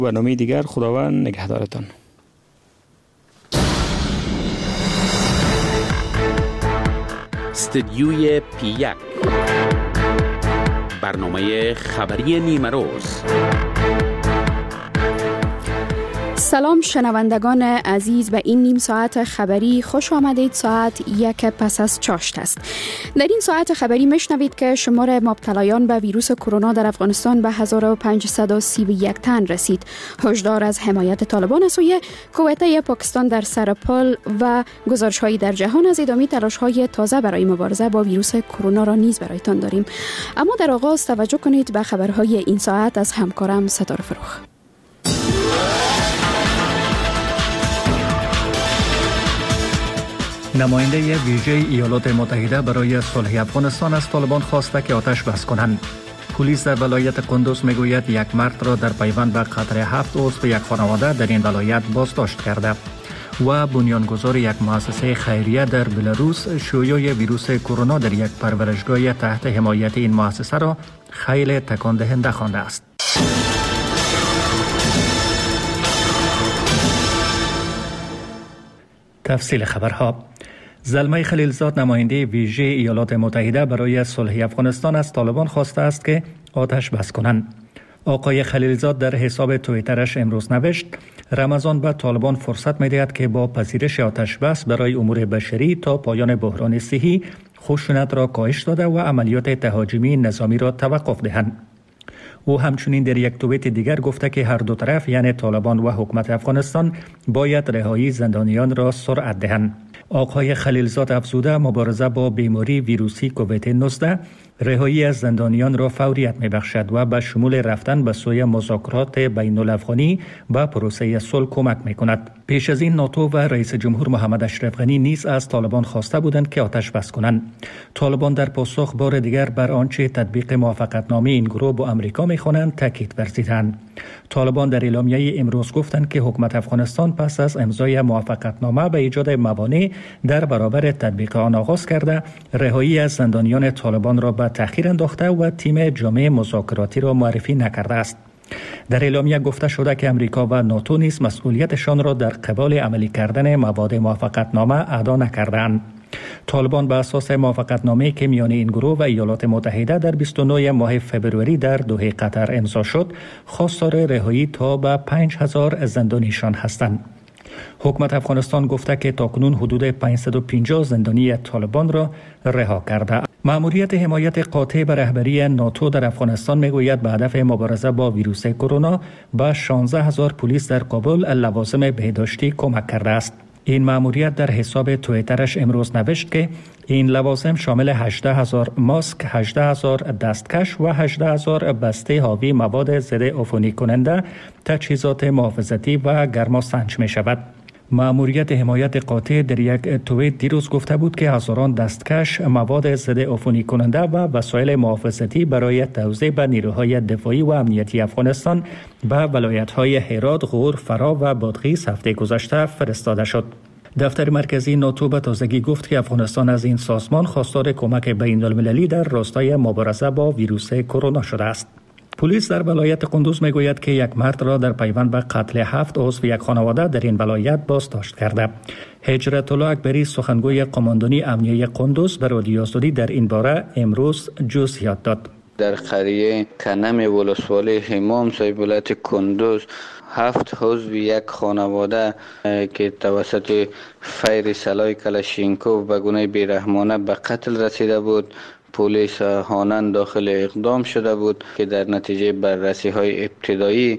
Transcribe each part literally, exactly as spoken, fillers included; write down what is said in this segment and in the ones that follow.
و نامه دیگر خداوند نگهدارتان. استدیوی پی یک، برنامه خبری نیمه روز. سلام شنوندگان عزیز، به این نیم ساعت خبری خوش آمدید. ساعت یک پس از چاشت است. در این ساعت خبری میشنوید که شمار مبتلایان به ویروس کرونا در افغانستان به هزار و پانصد و سی و یک تن رسید. هشدار از حمایت طالبان از سوی کویته پاکستان در سر پل و گزارش‌هایی در جهان از ادامه تلاش‌های تازه برای مبارزه با ویروس کرونا را نیز برایتان داریم. اما در آغاز توجه کنید به خبرهای این ساعت از همکارم ستاره فروخ. نماینده ویژه ایالات متحده برای صلح افغانستان از طالبان خواسته که آتش بس کنند. پلیس در ولایت قندوز میگوید یک مرد را در پیوند به قتل هفت عضو یک خانواده در این ولایت بازداشت کرده و بنیانگذار یک مؤسسه خیریه در بلاروس شیوع ویروس کرونا در یک پرورشگاه تحت حمایت این مؤسسه را خیلی تکان دهنده خوانده است. تفصیل خبرها. زلمه خلیلزاد نماینده ویژه ایالات متحده برای صلح افغانستان از طالبان خواسته است که آتش بس کنند. آقای خلیلزاد در حساب توییترش امروز نوشت: رمضان به طالبان فرصت می‌دهد که با پذیرش آتش بس برای امور بشری تا پایان بحران صحی خشونت را کاهش داده و عملیات تهاجمی نظامی را توقف دهند. او همچنین در یک توییت دیگر گفته که هر دو طرف یعنی طالبان و حکومت افغانستان باید رهایی زندانیان را سرعت دهند. آقای خلیلزاد افزوده مبارزه با بیماری ویروسی کووید نوزده رهایی از زندانیان را فوریت می‌بخشد و به شمول رفتن به سوی مذاکرات بین الافغانی و پروسه صلح کمک می‌کند. پیش از این ناتو و رئیس جمهور محمد اشرف غنی نیز از طالبان خواسته بودند که آتش بس کنند. طالبان در پاسخ بار دیگر بر آنچه تطبیق موافقتنامه این گروه با آمریکا می‌خوانند تاکید ورزیدند. طالبان در اعلامیه امروز گفتند که حکومت افغانستان پس از امضای موافقتنامه به ایجاد موانع در برابر تطبیق آن آغاز کرده، رهایی از زندانیان طالبان را به تأخیر انداخته و تیم جامع مذاکراتی را معرفی نکرده است. در اعلامیه گفته شده که امریکا و ناتو نیز مسئولیتشان را در قبال عملی کردن مواد موافقتنامه ادا نکردند. طالبان به اساس موافقتنامه‌ای که میان این گروه و ایالات متحده در بیست و نه ماه فبروری در دوحه قطر امضا شد، خواستار رهایی تا به پنج هزار زندانیشان هستند. حکومت افغانستان گفته که تاکنون حدود پانصد و پنجاه زندانی طالبان را رها کرده. مأموریت حمایت قاطع به رهبری ناتو در افغانستان میگوید به هدف مبارزه با ویروس کرونا به شانزده هزار پلیس در کابل لوازم بهداشتی کمک کرده است. این مأموریت در حساب توییترش امروز نوشت که این لوازم شامل هجده هزار ماسک، هجده هزار دستکش و هجده هزار بسته حاوی مواد ضد عفونی کننده، تجهیزات محافظتی و گرماسنج می شود. مأموریت حمایت قاطع در یک توییت دیروز گفته بود که هزاران دستکش، مواد ضد عفونی کننده و وسایل محافظتی برای توزیع به نیروهای دفاعی و امنیتی افغانستان به ولایت‌های هرات، غور، فرا و بادغیس هفته گذشته فرستاده شد. دفتر مرکزی ناتو به تازگی گفت که افغانستان از این سازمان خواستار کمک بین‌المللی در راستای مبارزه با ویروس کرونا شده است. پلیس در ولایت قندوز میگوید که یک مرد را در پیوند به قتل هفت عضو یک خانواده در این ولایت بازداشت کرده. هجرت الله اکبری سخنگوی قماندانی امنیه قندوز به رادیو آزادی در این باره امروز جزئیات داد. در قریه کنم ولسوالی همام صاحب ولایت قندوز هفت عضو یک خانواده که توسط فیر سلاح کلاشینکوف به گونه بیرحمانه به قتل رسیده بود، پلیس هانن داخل اقدام شده بود که در نتیجه بررسی های ابتدایی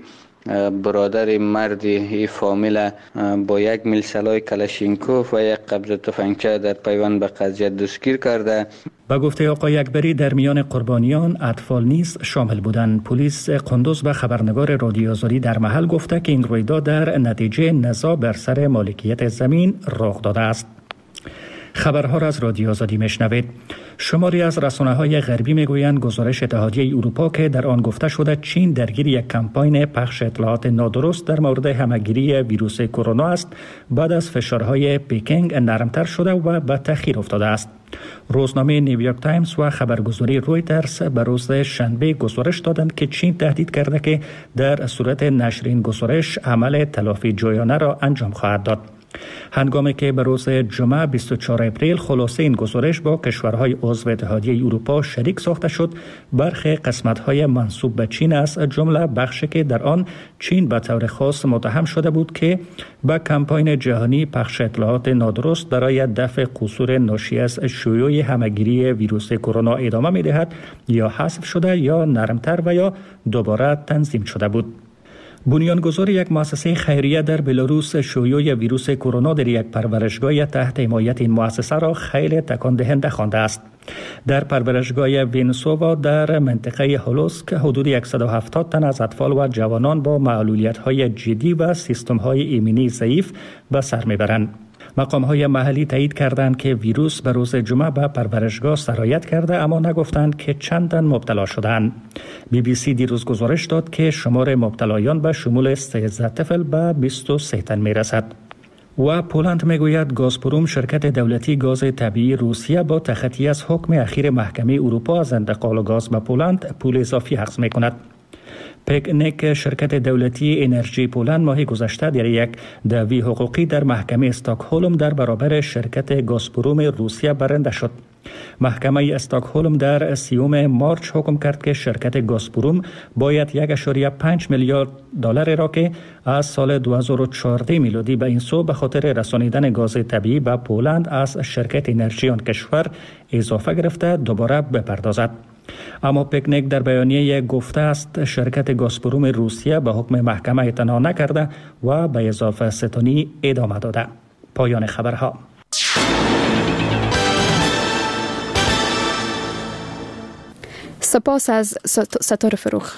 برادر مردی این فامیل با یک میل سلاح کلاشینکوف و یک قبضه تفنگچه در پیوند به قضیه دستگیر کرده. با گفته آقای اکبری در میان قربانیان اطفال نیز شامل بودند. پلیس قندوز به خبرنگار رادیو آزادی در محل گفته که این رویداد در نتیجه نزاع بر سر مالکیت زمین رخ داده است. خبرها را از رادیو آزادی میشنوید. شماری از رسانه‌های غربی میگویند گزارش اتحادیه اروپا که در آن گفته شده چین درگیر یک کمپاین پخش اطلاعات نادرست در مورد همه‌گیری ویروس کرونا است، بعد از فشارهای پکینگ نرمتر شده و به تأخیر افتاده است. روزنامه نیویورک تایمز و خبرگزاری رویترز به روز شنبه گزارش دادند که چین تهدید کرده که در صورت نشر این گزارش عمل تلافی جویانه را انجام خواهد داد. هنگامی که به روز جمعه بیست و چهارم اپریل خلاصه این گزارش با کشورهای عضو اتحادیه اروپا شریک ساخته شد، برخی قسمت‌های منسوب به چین از جمله بخشی که در آن چین به طور خاص متهم شده بود که به کمپاین جهانی پخش اطلاعات نادرست برای دفع قصور ناشی از شیوع همه‌گیری ویروس کرونا ادامه می‌دهد یا حذف شده یا نرمتر و یا دوباره تنظیم شده بود. بنیانگذار یک مؤسسه خیریه در بلاروس شیوع ویروس کرونا در یک پرورشگاه تحت حمایت این مؤسسه را خیلی تکان دهنده خوانده است. در پرورشگاه وینسووا در منطقه هولوسک حدود صد و هفتاد تن از اطفال و جوانان با معلولیت‌های جدی و سیستم‌های ایمنی ضعیف به سر میبرند. مقام‌های محلی تایید کردند که ویروس به روز جمعه به پرورشگاه سرایت کرده، اما نگفتند که چند تن مبتلا شدند. بی بی سی دیروز گزارش داد که شمار مبتلایان به شمول سیزده طفل به بیست و سه تن میرسد. و پولند میگوید گازپروم شرکت دولتی گاز طبیعی روسیه با تخطی از حکم اخیر محکمه اروپا از انتقال گاز به پولند پول اضافی اخذ میکند. پکنیک شرکت دولتی انرژی پولند ماه گذشته در یک دعوی حقوقی در محکمه استکهلم در برابر شرکت گازپروم روسیه برنده شد. محکمه استکهلم در سیوم مارچ حکم کرد که شرکت گازپروم باید یک ممیز پنج میلیارد دلار را که از سال دو هزار و چهارده میلادی به این سو به خاطر رسانیدن گاز طبیعی به پولند از شرکت انرژی آن کشور اضافه گرفته دوباره بپردازد. اما پکنیک در بیانیه گفته است شرکت گازپروم روسیه به حکم محکمه اعتنا نکرده و به اضافه ستانی ادامه داده. پایان خبرها. سپاس از ستاره فروخ.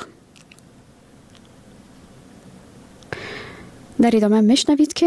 در ادامه میشنوید که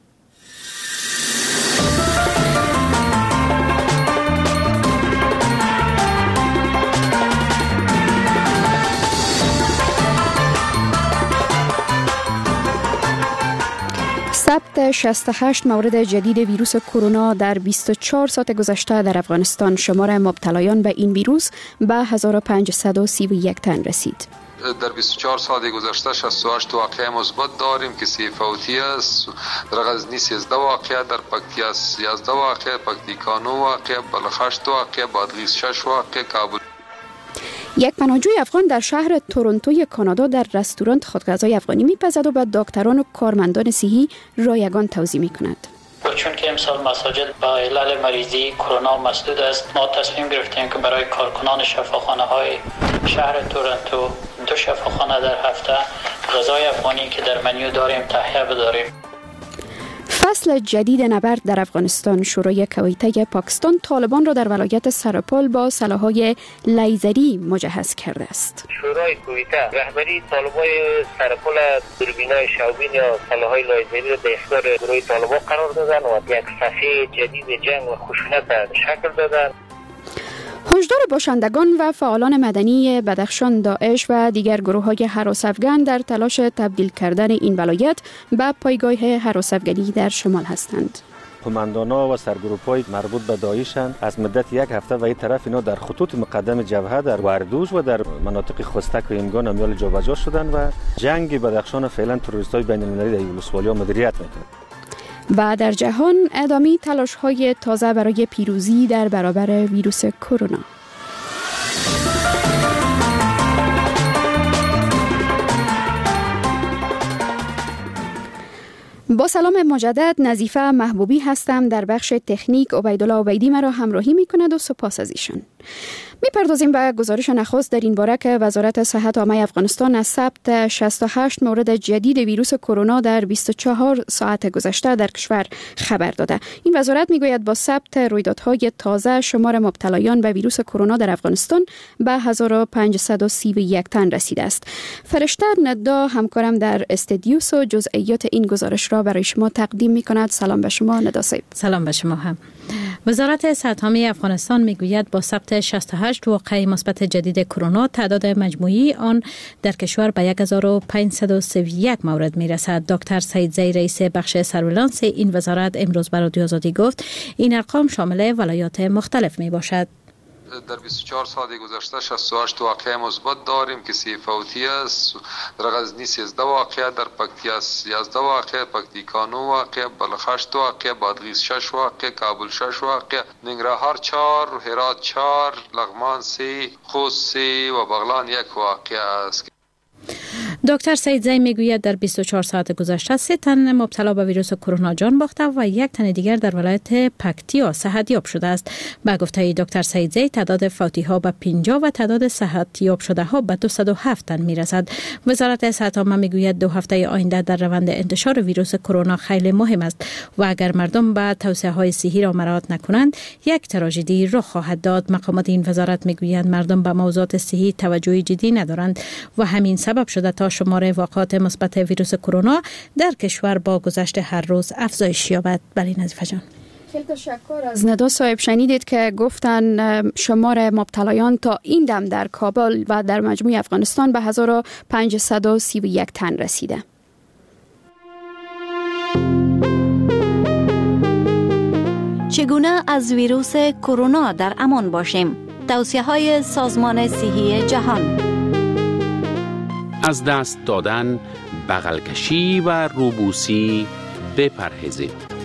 ثبت شصت و هشت مورد جدید ویروس کرونا در بیست و چهار ساعت گذشته در افغانستان. شمار مبتلایان به این ویروس به هزار و پانصد و سی و یک تن رسید. در بیست و چهار ساعت گذشته شصت و هشت واقعه مثبت داریم که سی فوتی است. در غزنی سیزده واقعه، در پکتیا یازده واقعه، پکتیکا نه واقعه، بلخ هشت واقعه، بادغیس شش واقعه، کابل. یک پناهجوی افغان در شهر تورنتوی کانادا در رستوران خود غذای افغانی میپزد و به دکتران و کارمندان صحی رایگان توضیح میکند. چون که امسال مساجد با علل مریضی کرونا مسدود است، ما تصمیم گرفتیم که برای کارکنان شفاخانه های شهر تورنتو دو شفاخانه در هفته غذای افغانی که در منیو داریم تهیه بداریم. فصل جدید نبرد در افغانستان. شورای کویته پاکستان طالبان را در ولایت سرپل با سلاح‌های لیزری مجهز کرده است. شورای کویته رهبری طالبای سرپل دوربینای شوبین یا سلاح‌های لیزری را به اختیار گروه طالبان قرار دادن و یک صفحه جدید جنگ و خشونت شکل دادن. هشدار باشندگان و فعالان مدنی بدخشان، داعش و دیگر گروه‌های هراس افغان در تلاش تبدیل کردن این ولایت به پایگاه هراس افغانی در شمال هستند. قماندانا و سرگروپ‌های مربوط به داعشند. از مدت یک هفته و این طرف اینا در خطوط مقدم جبهه در وردوج و در مناطق خستک و اینگان امیال جابجا شدن و جنگ بدخشان فعلا تروریست‌های بین‌المللی در یوگسلاویا مدیریت می‌کنند. و در جهان ادامه تلاش‌های تازه برای پیروزی در برابر ویروس کرونا. با سلام مجدد، نظیفه محبوبی هستم. در بخش تکنیک عبیدالله عبیدی مرا همراهی می کند و سپاس از ایشان. میپردازیم به گزارش نخست در این باره که وزارت صحت عامه افغانستان از ثبت شصت و هشت مورد جدید ویروس کرونا در بیست و چهار ساعت گذشته در کشور خبر داده. این وزارت میگوید با ثبت رویدادهای تازه شمار مبتلایان به ویروس کرونا در افغانستان به هزار و پانصد و سی و یک تن رسیده است. فرشته ندا همکارم در استودیوس و جزئیات این گزارش را برای شما تقدیم میکند. سلام به شما ندا صاحب. سلام به شما هم. وزارت صحت عامه افغانستان میگوید با ثبت شصت و هشت واقعه مثبت جدید کرونا تعداد مجموعی آن در کشور به هزار و پانصد و سی و یک مورد میرسد. دکتر سیدزی رئیس بخش سرویلانس این وزارت امروز به رادیو آزادی گفت این ارقام شامل ولایات مختلف می باشد. در بیست و چهار ساعت گذشته شصت و هشت واقعه مثبت داریم که سی فوتی است. در غزنی سیزده واقعه، در پکتیا یازده واقعه، پکتیکا نه واقعه، بلخ هشت واقعه، بادغیس شش واقعه، کابل شش واقعه، ننگرهار چهار، هرات چهار، لغمان سه، خوست سه و بغلان یک واقعه است. دکتر سیدزی میگوید در بیست و چهار ساعت گذشته سه تن مبتلا به ویروس کرونا جان باخته و یک تن دیگر در ولایت پکتیا صحتیاب شده است. با گفته دکتر سیدزی تعداد فوتی ها به پنجاه و تعداد صحتیاب شده ها به دویست و هفت تن میرسد. وزارت صحت عامه میگوید دو هفته آینده در روند انتشار ویروس کرونا خیلی مهم است و اگر مردم به توصیه های صحی را مراعات نکنند یک تراژدی رخ خواهد داد. مقامات این وزارت میگویند مردم به موضوعات صحی توجه جدی ندارند و همین سبب شده تا شمار واقعات مثبت ویروس کرونا در کشور با گذشت هر روز افزایش یابد. بله نظیفه جان. خیلی تشکر از ندا صاحب. شنیدید که گفتن شمار مبتلایان تا این دم در کابل و در مجموع افغانستان به هزار و پانصد و سی و یک تن رسیده. چگونه از ویروس کرونا در امان باشیم؟ توصیه‌های سازمان صحی جهان. از دست دادن، بغل کشی و روبوسی بپرهیزید.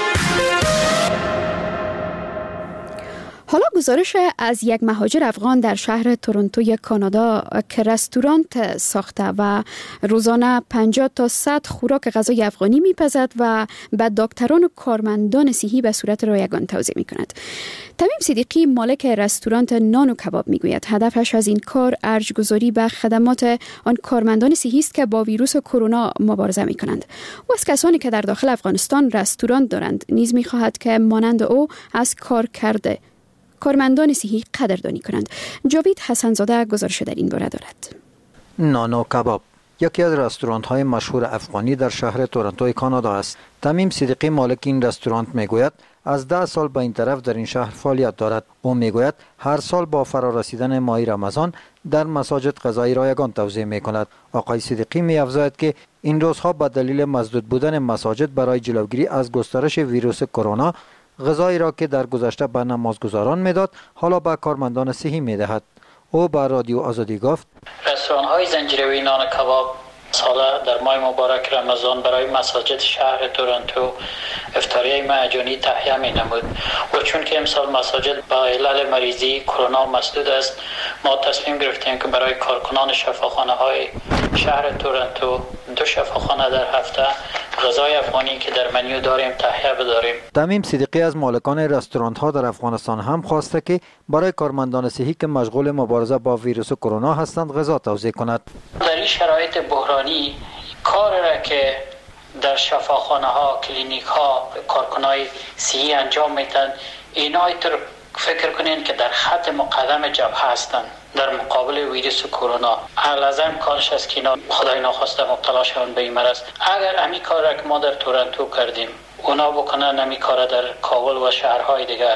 حالا گزارش از یک مهاجر افغان در شهر تورنتوی کانادا که رستوران ساخته و روزانه پنجاه تا صد خوراک غذای افغانی میپزد و به دکتران و کارمندان صحی به صورت رایگان توزیع میکند. تمیم صدیقی مالک رستوران نان و کباب میگوید هدفش از این کار ارجگذاری به خدمات آن کارمندان صحی است که با ویروس کرونا مبارزه میکنند. و از کسانی که در داخل افغانستان رستوران دارند نیز میخواهد که مانند او از کار کرده کارمندان صحی قدردانی کنند. جاوید حسنزاده گزارش در این باره دارد. نان و کباب یکی از رستوران‌های مشهور افغانی در شهر تورنتوی کانادا است. تمیم صدیقی مالک این رستوران میگوید از ده سال به این طرف در این شهر فعالیت دارد. او میگوید هر سال با فرارسیدن ماه رمضان در مساجد غذای رایگان توزیع میکند. آقای صدیقی می‌افزاید که این روزها به دلیل مسدود بودن مساجد برای جلوگیری از گسترش ویروس کرونا غذایی را که در گذشته به نمازگزاران میداد حالا به کارمندان صحی میدهد. او به رادیو آزادی گفت رستوران های زنجیروی نان کباب ساله در ماه مبارک رمضان برای مساجد شهر تورنتو افطاری مجانی تهیه می نمود و چون که امسال مساجد با علل مریضی کرونا مسدود است ما تصمیم گرفتیم که برای کارکنان شفاخانه های شهر تورنتو دو شفاخانه در هفته غذای افغانی که در منیو داریم تهیه بداریم. تمیم صدیقی از مالکان رستوران ها در افغانستان هم خواسته که برای کارمندان صحی که مشغول مبارزه با ویروس کرونا هستند غذا توزیع کند. در این شرایط بحرانی کار را که در شفاخانه ها، کلینیک ها کارکنای صحی انجام میدن اینا اینطور فکر کنین که در خط مقدم جبهه هستند در مقابل ویروس کرونا. لازم امکانش است که اینا خدای ناخواسته مبتلا شوند به این مرض. اگر همین کار را که ما در تورنتو کردیم اونا بکنن همین کار در کابل و شهرهای دیگر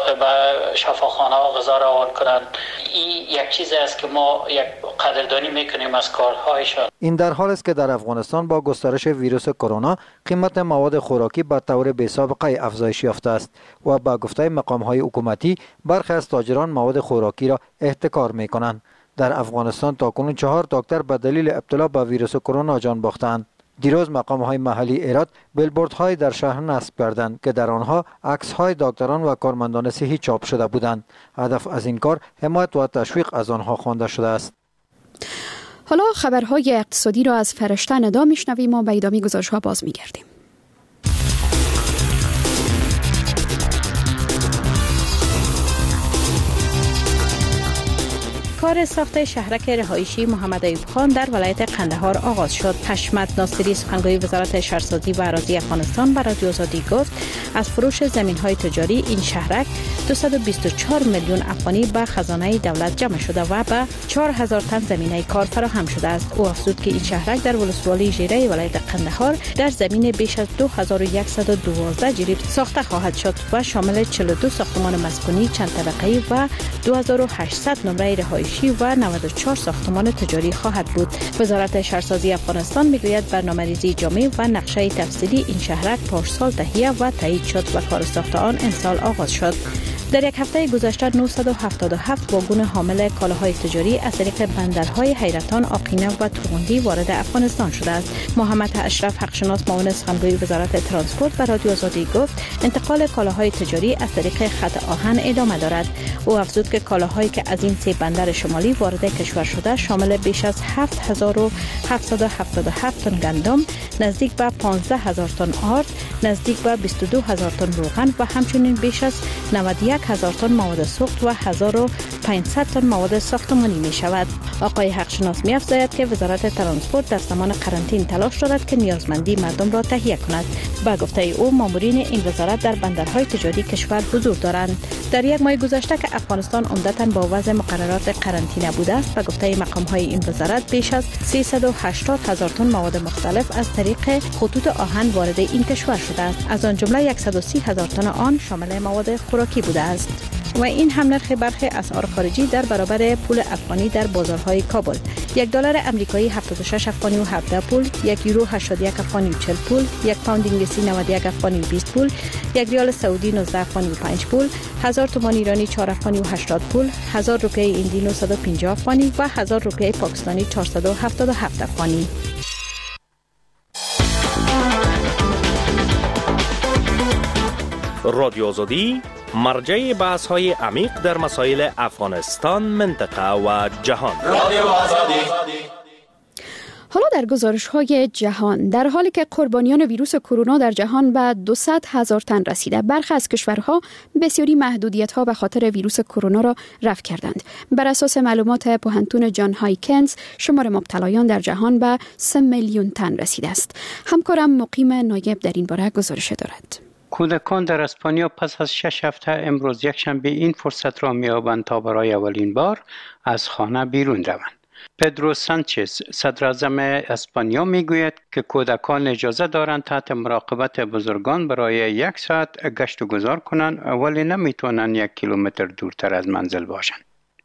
و شفاخانه ها غذا روان کنن، این یک چیز است که ما یک قدردانی میکنیم از کارهایشان. این در حال است که در افغانستان با گسترش ویروس کرونا قیمت مواد خوراکی به طور بی‌سابقه افزایش یافته است و با گفته مقام های حکومتی برخی از تاجران مواد خوراکی را احتکار میکنند. در افغانستان تاکنون چهار دکتر به دلیل ابتلا به ویروس کرونا جان باختند. دیروز مقام های محلی ایراد بیلبورد های در شهر نصب کردند که در آنها عکس های دکتران و کارمندان صحی چاپ شده بودند. هدف از این کار حمایت و تشویق از آنها خوانده شده است. حالا خبرهای اقتصادی را از فرشته ندا میشنویم و به ادامه گزارش ها باز میگردیم. کار ساخت شهرک رهایشی محمد ایوب خان در ولایت قندهار آغاز شد. حشمت ناصری سخنگوی وزارت شهرسازی و اراضی افغانستان به رادیو آزادی گفت از فروش زمین‌های تجاری این شهرک دویست و بیست و چهار میلیون افغانی به خزانه دولت جمع شده و به چهار هزار تن زمینه کار فراهم شده است. او افزود که این شهرک در ولسوالی ژیره ولایت قندهار در زمین بیش از دو هزار و صد و دوازده جریب ساخته خواهد شد و شامل چهل و دو ساختمان مسکونی چند طبقه‌ای و دو هزار و هشتصد نمره رهایشی و نود و چهار ساختمان تجاری خواهد بود. وزارت شهرسازی افغانستان میگوید برنامه‌ریزی جامع و نقشه تفصیلی این شهرک پارسال تهیه و تایید شد و کار ساخت آن امسال آغاز شد. در یک هفته گذشته نهصد و هفتاد و هفت واگن حامل کالاهای تجاری از طریق بندرهای حیرتان، آقینه و ترغندی وارد افغانستان شده است. محمد اشرف حقشناس معاون سخنگوی وزارت ترانسپورت و رادیو آزادی گفت انتقال کالاهای تجاری از طریق خط آهن ادامه دارد. او افزود که کالاهایی که از این سه بندر شمالی وارد کشور شده شامل بیش از هفت هزار و هفتصد و هفتاد و هفت تن گندم، نزدیک به پانزده هزار تن آرد، نزدیک به بیست و دو هزار تن روغن و همچنین بیش از نود و یک هزار تن مواد سوخت و هزار و پانصد تن مواد ساختمانی می شود. آقای حقشناس می افزاید که وزارت ترانسپورت در زمان قرنطینه تلاش دارد که نیازمندی مردم را تهیه کند. با گفته او مامورین این وزارت در بندرهای تجاری کشور حضور دارند. در یک ماه گذشته که افغانستان عمدتاً با وضع مقررات قرنطینه بوده است، به گفته مقام‌های این وزارت بیش از سیصد و هشتاد هزار تن مواد مختلف از طریق خطوط آهن وارد این کشور شده است. از آن جمله صد و سی هزار تن آن شامل مواد خوراکی بوده است. و این هم نرخ برخی اسعار خارجی در برابر پول افغانی در بازارهای کابل. یک دلار امریکایی هفتاد و شش افغانی و هفده پول، یک یورو هشتاد و یک افغانی و چهل پول، یک پوند انگلیسی نود و یک افغانی و بیست پول، یک ریال سعودی نوزده افغانی و پنج پول، هزار تومان ایرانی چهار افغانی و هشتاد پول، هزار روپیه هندی نهصد و پنجاه افغانی و هزار روپیه پاکستانی چهارصد و هفتاد و هفت افغانی. رادیو آزادی مرجع بحث های عمیق در مسائل افغانستان، منطقه و جهان. رادیو آزادی. حالا در گزارش های جهان، در حالی که قربانیان ویروس کرونا در جهان به دویست هزار تن رسیده، برخی از کشورها بسیاری محدودیت ها به خاطر ویروس کرونا را رفع کردند. بر اساس معلومات پوهنتون جان هایکنز، شمار مبتلایان در جهان به سه میلیون تن رسیده است. همکارم مقیم نایب در این باره گزارش دارد. کودکان در اسپانیا پس از شش هفته امروز یکشنبه این فرصت را می‌یابند تا برای اولین بار از خانه بیرون روند. پدرو سانچز صدراعظم اسپانیا میگوید که کودکان اجازه دارند تحت مراقبت بزرگان برای یک ساعت گشت و گذار کنند، ولی نمیتوانند یک کیلومتر دورتر از منزل باشند.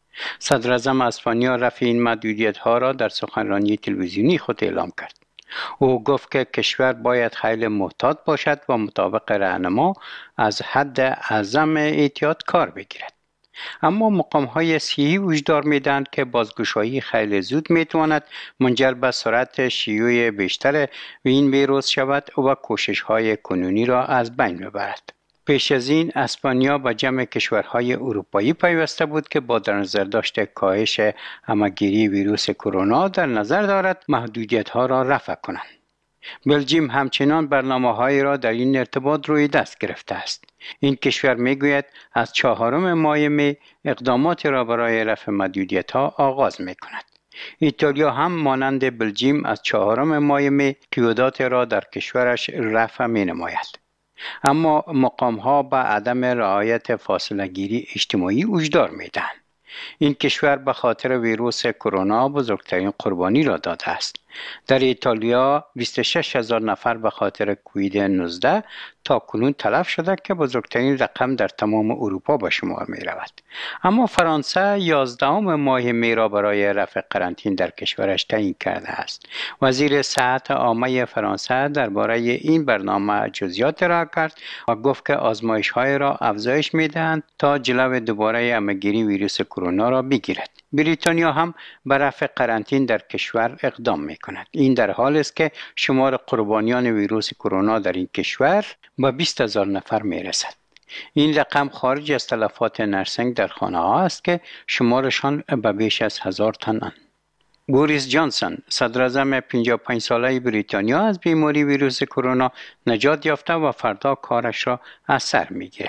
صدراعظم اسپانیا رفع این محدودیت ها را در سخنرانی تلویزیونی خود اعلام کرد. او گفت که کشور باید خیلی محتاط باشد و مطابق راهنما از حد اعظم احتیاط کار بگیرد. اما مقام‌های صحی هشدار می‌دهند که بازگشایی خیلی زود می‌تواند منجر به سرعت شیوع بیشتر این ویروس شود و کوشش‌های کنونی را از بین ببرد. پیش از این اسپانیا به جمع کشورهای اروپایی پیوسته بود که با در نظر داشت کاهش همه‌گیری ویروس کرونا در نظر دارد محدودیت‌ها را رفع کنند. بلژیم همچنان برنامه‌هایی را در این ارتباط روی دست گرفته است. این کشور میگوید از چهارم ماه می اقدامات را برای رفع محدودیت‌ها آغاز می‌کند. ایتالیا هم مانند بلژیم از چهارم ماه می قیودات را در کشورش رفع می‌نماید. اما مقام‌ها به عدم رعایت فاصله گیری اجتماعی هشدار می‌دهند. این کشور به خاطر ویروس کرونا بزرگترین قربانی را داده است. در ایتالیا بیست و شش هزار نفر به خاطر کووید نوزده تا کنون تلف شده که بزرگترین رقم در تمام اروپا به شمار می رود. اما فرانسه یازدهم ماه می را برای رفع قرنطینه در کشورش تعیین کرده است. وزیر صحت عامه فرانسه درباره این برنامه جزئیات ارائه کرد و گفت که آزمایش های را افزایش می دهند تا جلو دوباره همه‌گیری ویروس کرونا را بگیرد. بریتانیا هم به رفع قرنطینه در کشور اقدام می کند. این در حالی است که شمار قربانیان ویروس کرونا در این کشور به بیست هزار نفر می رسد. این رقم خارج از تلفات نرسنگ در خانه ها است که شمارشان به بیش از هزار تنند. بوریس جانسون صدراعظم پنجاه و پنج ساله بریتانیا از بیماری ویروس کرونا نجات یافته و فردا کارش را از سر می گیرد.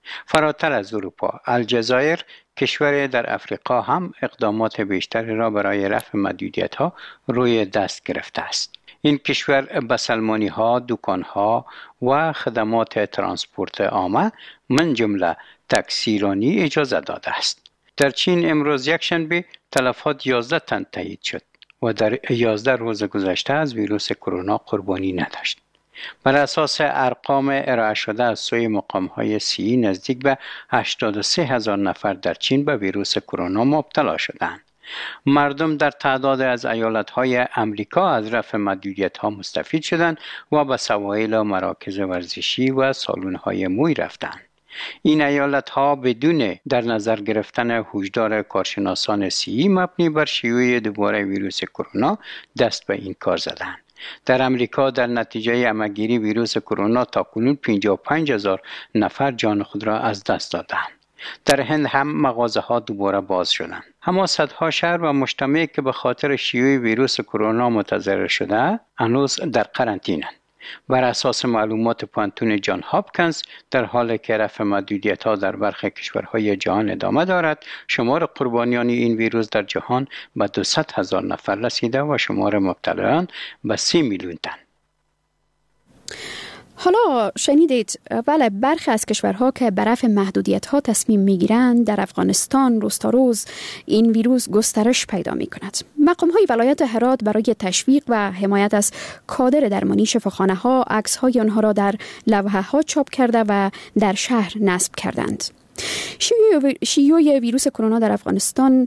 فراتر از اروپا، الجزایر کشور در افریقا هم اقدامات بیشتری را برای رفع محدودیت‌ها روی دست گرفته است. این کشور به سلمانی‌ها، دکان‌ها و خدمات ترانسپورت عامه من جمله تاکسیرانی اجازه داده است. در چین امروز یکشنبه تلفات یازده تن تایید شد و در یازده روز گذشته از ویروس کرونا قربانی نداشت. بر اساس ارقام ارائه شده از سوی مقام‌های صحی نزدیک به هشتاد و سه هزار نفر در چین به ویروس کرونا مبتلا شدند. مردم در تعداد از ایالت‌های امریکا از رفع محدودیت‌ها مستفید شدند و به سواحل و مراکز ورزشی و سالن‌های موی رفتند. این ایالت‌ها بدون در نظر گرفتن هشدار کارشناسان صحی مبنی بر شیوع دوباره ویروس کرونا دست به این کار زدند. در امریکا در نتیجه همه‌گیری ویروس کرونا تاکنون پنجاه و پنج هزار نفر جان خود را از دست دادند. در هند هم مغازه‌ها دوباره باز شدند. اما صدها شهر و مجتمعی که به خاطر شیوع ویروس کرونا متضرر شده هنوز در قرنطینه‌اند. بر اساس معلومات پانتون جان هاپکینز، در حالی که رفع محدودیت‌ها در برخی کشورهای جهان ادامه دارد، شمار قربانیان این ویروس در جهان به دویست هزار نفر رسیده و شمار مبتلایان به سی میلیون تن. حالا شنیدید بله برخی از کشورها که به رفع محدودیت‌ها تصمیم می‌گیرند، در افغانستان روز تا روز این ویروس گسترش پیدا می‌کند. مقام‌های ولایت هرات برای تشویق و حمایت از کادر درمانی شفاخانه‌ها عکس‌های آنها را در لوحه‌ها چاپ کرده و در شهر نصب کردند. شیوع ویروس کرونا در افغانستان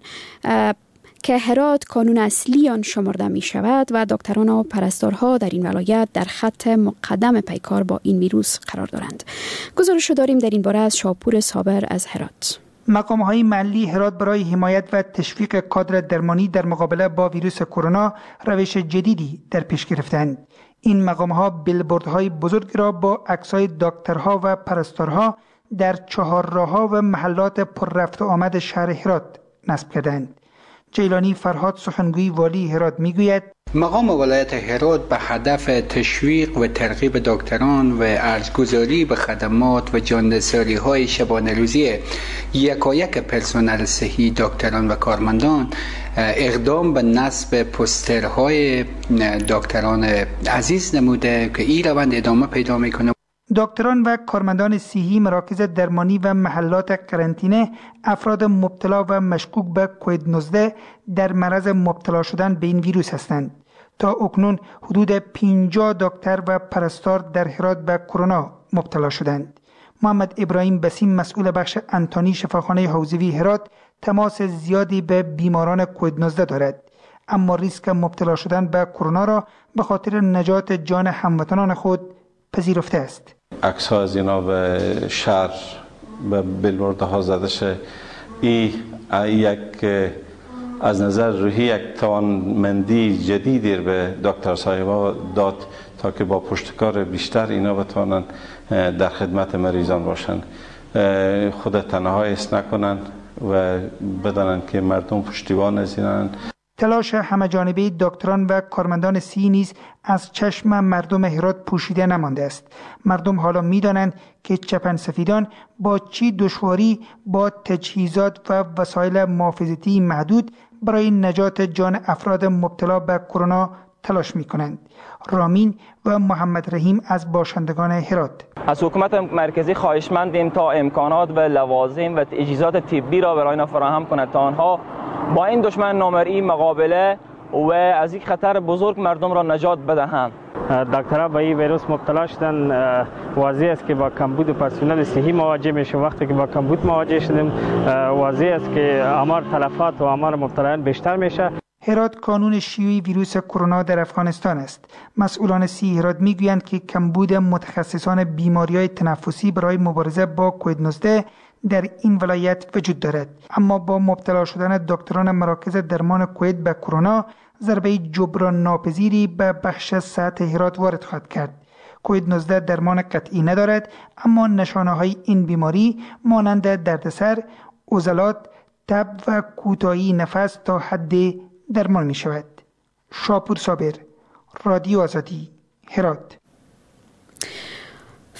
که هرات کانون اصلی آن شمرده می شود و دکتران و پرستارها در این ولایت در خط مقدم پیکار با این ویروس قرار دارند. گزارش داریم در این باره از شاپور صابر از هرات. مقام‌های محلی هرات برای حمایت و تشویق کادر درمانی در مقابله با ویروس کرونا روش جدیدی در پیش گرفتند. این مقام‌ها بیلبوردهای بزرگ را با عکس‌های دکترها و پرستارها در چهارراه‌ها و محلات پر رفت و آمد شهر هرات نصب کردند. جیلانی فرهاد سخنگوی والی هرات میگوید مقام ولایت هرات به هدف تشویق و ترغیب دکتران و ارزگذاری به خدمات و جاندرسالی های شبانه روزی یکایک پرسنل صحی، دکتران و کارمندان اقدام به نصب پوسترهای دکتران عزیز نموده که این روند ادامه پیدا میکنه. دکتران و کارمندان صحی مراکز درمانی و محلات قرنطینه افراد مبتلا و مشکوک به کووید نوزده در معرض مبتلا شدن به این ویروس هستند. تا اکنون حدود پنجاه دکتر و پرستار در هرات به کرونا مبتلا شدند. محمد ابراهیم بسیم مسئول بخش انتانی شفاخانه حوزوی هرات تماس زیادی به بیماران کووید نوزده دارد، اما ریسک مبتلا شدن به کرونا را به خاطر نجات جان هموطنان خود پذیرفته است. عکس ها از اینا به شهر به بیلبوردها زده شه، این یک از نظر روحی یک توانمندی جدیدی به دکتر صاحبا داد تا که با پشتکار بیشتر اینا بتوانند در خدمت مریضان باشند، خود تنها ایست نکنن و بدانند که مردم پشتیبان از اینند. تلاش همه جانبه دکتران و کارمندان صحی نیز از چشم مردم هرات پوشیده نمانده است. مردم حالا می‌دانند که چپن سفیدان با چی دشواری با تجهیزات و وسایل محافظتی محدود برای نجات جان افراد مبتلا به کرونا تلاش می‌کنند. رامین و محمد رحیم از باشندگان هرات از حکومت مرکزی خواهشمندیم تا امکانات و لوازم و تجهیزات طبی را برای آنها فراهم کند تا آنها با این دشمن نامرئی مقابله و از یک خطر بزرگ مردم را نجات بدهند. دکترها به این ویروس مبتلا شدن، واضح است که با کمبود پرسنل صحی مواجه میشه. وقتی که با کمبود مواجه شدیم واضح است که آمار تلفات و آمار مبتلایان بیشتر میشه. هرات کانون شیوع ویروس کرونا در افغانستان است. مسئولان صحی هرات میگویند که کمبود متخصصان بیماری‌های تنفسی برای مبارزه با کووید نوزده در این ولایت وجود دارد، اما با مبتلا شدن دکتران مراکز درمان کووید به کرونا ضربه جبران ناپذیری به بخش صحت هرات وارد خواهد کرد. کووید نوزده درمان قطعی ندارد، اما نشانه‌های این بیماری مانند دردسر، عضلات، تب و کوتاهی نفس تا حد درمان می شود. شاپور صابر، رادیو آزادی، هرات.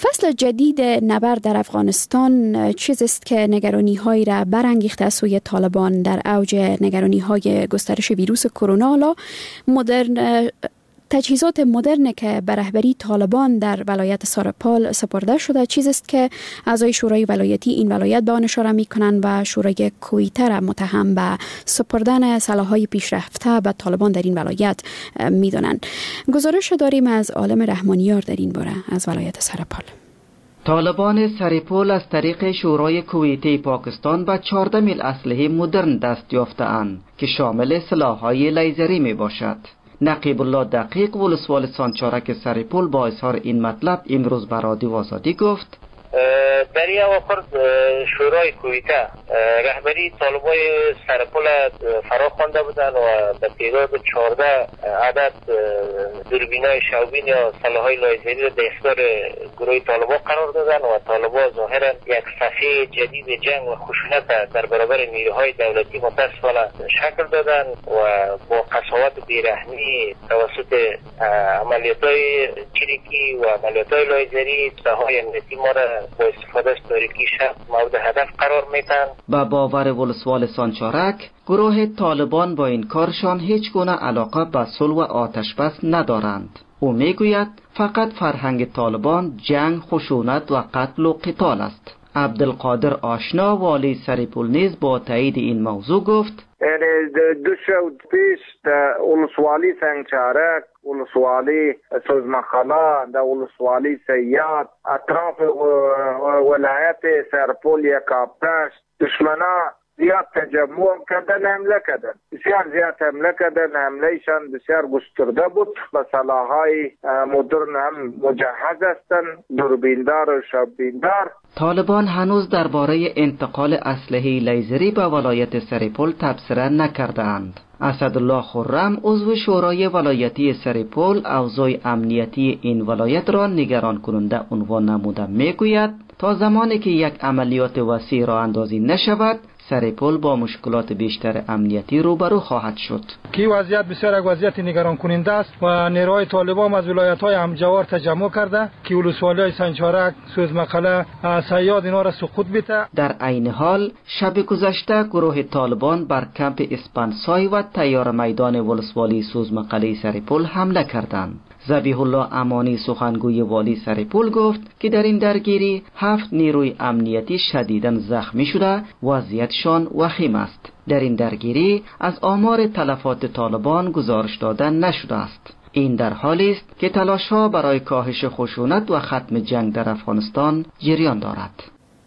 فصل جدید نبرد در افغانستان چیزی است که نگرانی هایی را برانگیخته سوی طالبان. در اوج نگرانی های گسترش ویروس کرونا، لا مدرن تجهیزات مدرن که به رهبری طالبان در ولایت سرپال سپرده شده چیزی است که اعضای شورای ولایتی این ولایت به آن اشاره می‌کنند و شورای کویته را متهم به سپردن سلاح‌های پیشرفته به طالبان در این ولایت می‌دانند. گزارش داریم از عالم رحمانیار در این باره از ولایت سرپال. طالبان سرپال از طریق شورای کویته پاکستان به چهارده میل اسلحه مدرن دست یافته‌اند که شامل سلاح‌های لیزری میباشد. نقیب الله دقیق ولسوال سانچارک سرپول با اظهار این مطلب امروز به رادیو آزادی گفت در این اواخر شورای کویته رهبری طالبای سرپول فرا خوانده بودن و به تعداد چهارده عدد دوربینای شوبین یا سلاح‌های لیزری را در اختیار گروه طالبا قرار دادن و طالبا ظاهرا یک صفحه جدید جنگ و خشونت در برابر نیروهای دولتی متاسفانه شکل دادن و با قساوت بیرحمی توسط عملیات‌های چریکی و عملیات‌های لیزری سلاح‌های امنیتی ما را با استفاده از تاریکی شب مورد هدف قرار میدن. با باور ولسوال سانچارک گروه طالبان با این کارشان هیچ گونه علاقه به صلح و آتش بس ندارند. او میگوید فقط فرهنگ طالبان جنگ، خشونت و قتل و قتال است. عبدالقادر آشنا والی سرپول نیز با تایید این موضوع گفت یعنی دو شب پیش در ولسوالی سنگچارک، ولسوالی سوزمخالا، در ولسوالی سیاد، اطراف ولایت سرپول یک آبتش دشمنا زیاد تجمع کردن، حمله کردن، بسیار زیاد حمله کردن. حملهشان بسیار گسترده بود، با سلاح‌های مدرن هم مجهز هستند، دوربیندار و شببیندار. طالبان هنوز درباره انتقال اسلحه لیزری به ولایت سرپول تبصره نکردند. اسدالله خرم عضو شورای ولایتی سرپول اوضاع امنیتی این ولایت را نگران کننده عنوان نموده میگوید تا زمانی که یک عملیات وسیع راه اندازی نشود سرپول با مشکلات بیشتر امنیتی روبرو خواهد شد. کی وضعیت بسیار یک وضعیت نگران کننده است و نیروهای طالبان از ولایت‌های همجوار تجمع کرده که ولسوالی‌های سنچارک، سوزمقله، سیاد اینا را سقوط بده. در عین حال شب گذشته گروه طالبان بر کمپ اسپانسای و تیار میدان ولسوالی سوزمقله سرپول حمله کردند. ذبیح الله امانی سخنگوی والی سرپول گفت که در این درگیری هفت نیروی امنیتی شدیداً زخمی شده، وضعیتشان وخیم است. در این درگیری از آمار تلفات طالبان گزارش داده نشده است. این در حالی است که تلاش‌ها برای کاهش خشونت و ختم جنگ در افغانستان جریان دارد.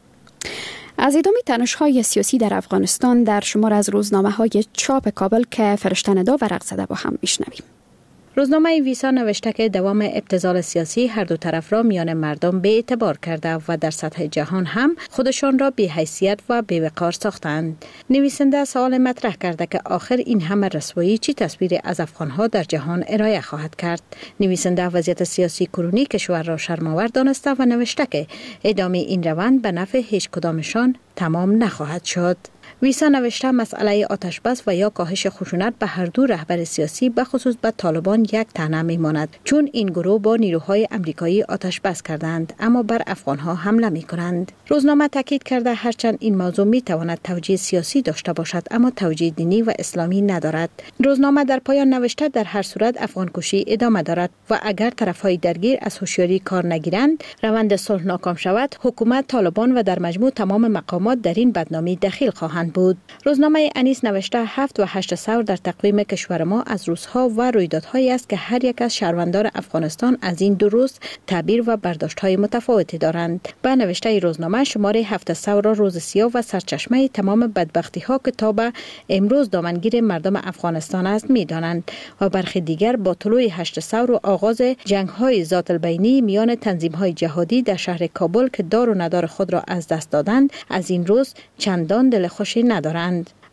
از ادامه تنش‌های سیاسی در افغانستان در شمار از روزنامه‌های چاپ کابل که فرشته‌ندا ورق زده با هم میشنویم. روزنامه ویسا نوشته که دوام ابتذال سیاسی هر دو طرف را میان مردم به اعتبار کرده و در سطح جهان هم خودشان را بی حیثیت و بی وقار ساختند. نویسنده سوال مطرح کرده که آخر این همه رسوایی چی تصویری از افغانها در جهان ارائه خواهد کرد. نویسنده وضعیت سیاسی کنونی کشور را شرم‌آور دانسته و نوشته که ادامه این روند به نفع هیچ کدامشان تمام نخواهد شد. ویسا نوشته مسئله آتش بس و یا کاهش خشونت به هر دو رهبر سیاسی به خصوص به طالبان یک طعنه میماند، چون این گروه با نیروهای امریکایی آتش بس کردند اما بر افغانها حمله می کنند. روزنامه تاکید کرده هرچند این موضوع می تواند توجیه سیاسی داشته باشد اما توجیه دینی و اسلامی ندارد. روزنامه در پایان نوشته در هر صورت افغان کشی ادامه دارد و اگر طرفهای درگیر از هوشیاری کار نگیرند روند صلح ناکام شود، حکومت، طالبان و در مجموع تمام مقامات در این بدنامی دخیل خواهند بود. روزنامه انیس نوشته هفت و هشت سور در تقویم کشور ما از روزها و رویدادهایی است که هر یک از شهروندان افغانستان از این دو روز تعبیر و برداشت‌های متفاوتی دارند. به نوشته روزنامه شماره هفت سور را روز سیاه و سرچشمه تمام بدبختی‌ها که تا به امروز دامنگیر مردم افغانستان است می‌دانند و برخی دیگر با طلوع هشت سور و آغاز جنگ‌های ذات البینی میان تنظیم‌های جهادی در شهر کابل که دار و ندار خود را از دست دادند از این روز چندان دلخوشی ندارند.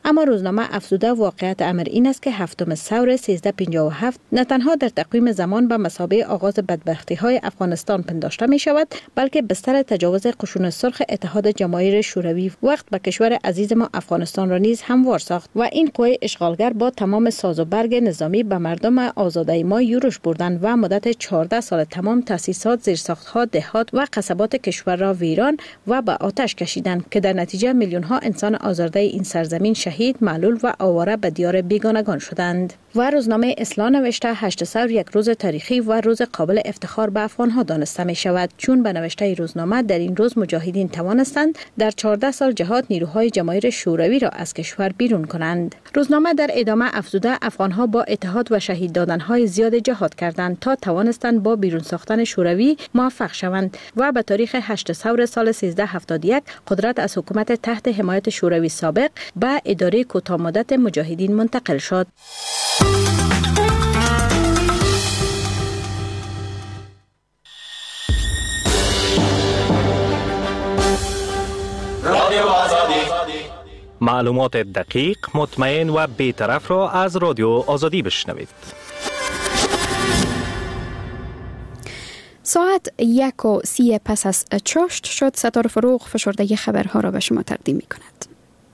اما روزنامه افزوده واقعیت امر این است که هفتم ثور سیزده پنجاه و هفت نه تنها در تقویم زمان به مثابه آغاز بدبختی های افغانستان پنداشته می شود، بلکه بستر تجاوز قشون سرخ اتحاد جماهیر شوروی وقت به کشور عزیز ما افغانستان را نیز هموار ساخت و این قوه اشغالگر با تمام ساز و برگ نظامی به مردم آزاده ما یورش بردند و مدت چهارده سال تمام تاسیسات، زیرساخت‌ها، دهات و قصبات کشور را ویران و به آتش کشیدند که در نتیجه میلیون ها انسان آزرده این سرزمین شهید، معلول و آواره به دیار بیگانگان شدند. و روزنامه اصلاح نوشته هشت ثور یک روز تاریخی و روز قابل افتخار به افغان‌ها دانسته می شود، چون به نوشته روزنامه در این روز مجاهدین توانستند در چهارده سال جهاد نیروهای جماهیر شوروی را از کشور بیرون کنند. روزنامه در ادامه افزوده افغان‌ها با اتحاد و شهید دادن‌های زیاد جهاد کردند تا توانستند با بیرون ساختن شوروی موفق شوند و به تاریخ هشت ثور سال سیزده هفتاد و یک قدرت از حکومت تحت حمایت شوروی سابق به اداره کوتاه‌مدت مجاهدین منتقل شد. معلومات دقیق، مطمئن و بی‌طرف را از رادیو آزادی بشنوید. ساعت یک و سی پس از چاشت شد. ستاره فروغ فشرده خبرها را به شما تقدیم می کند.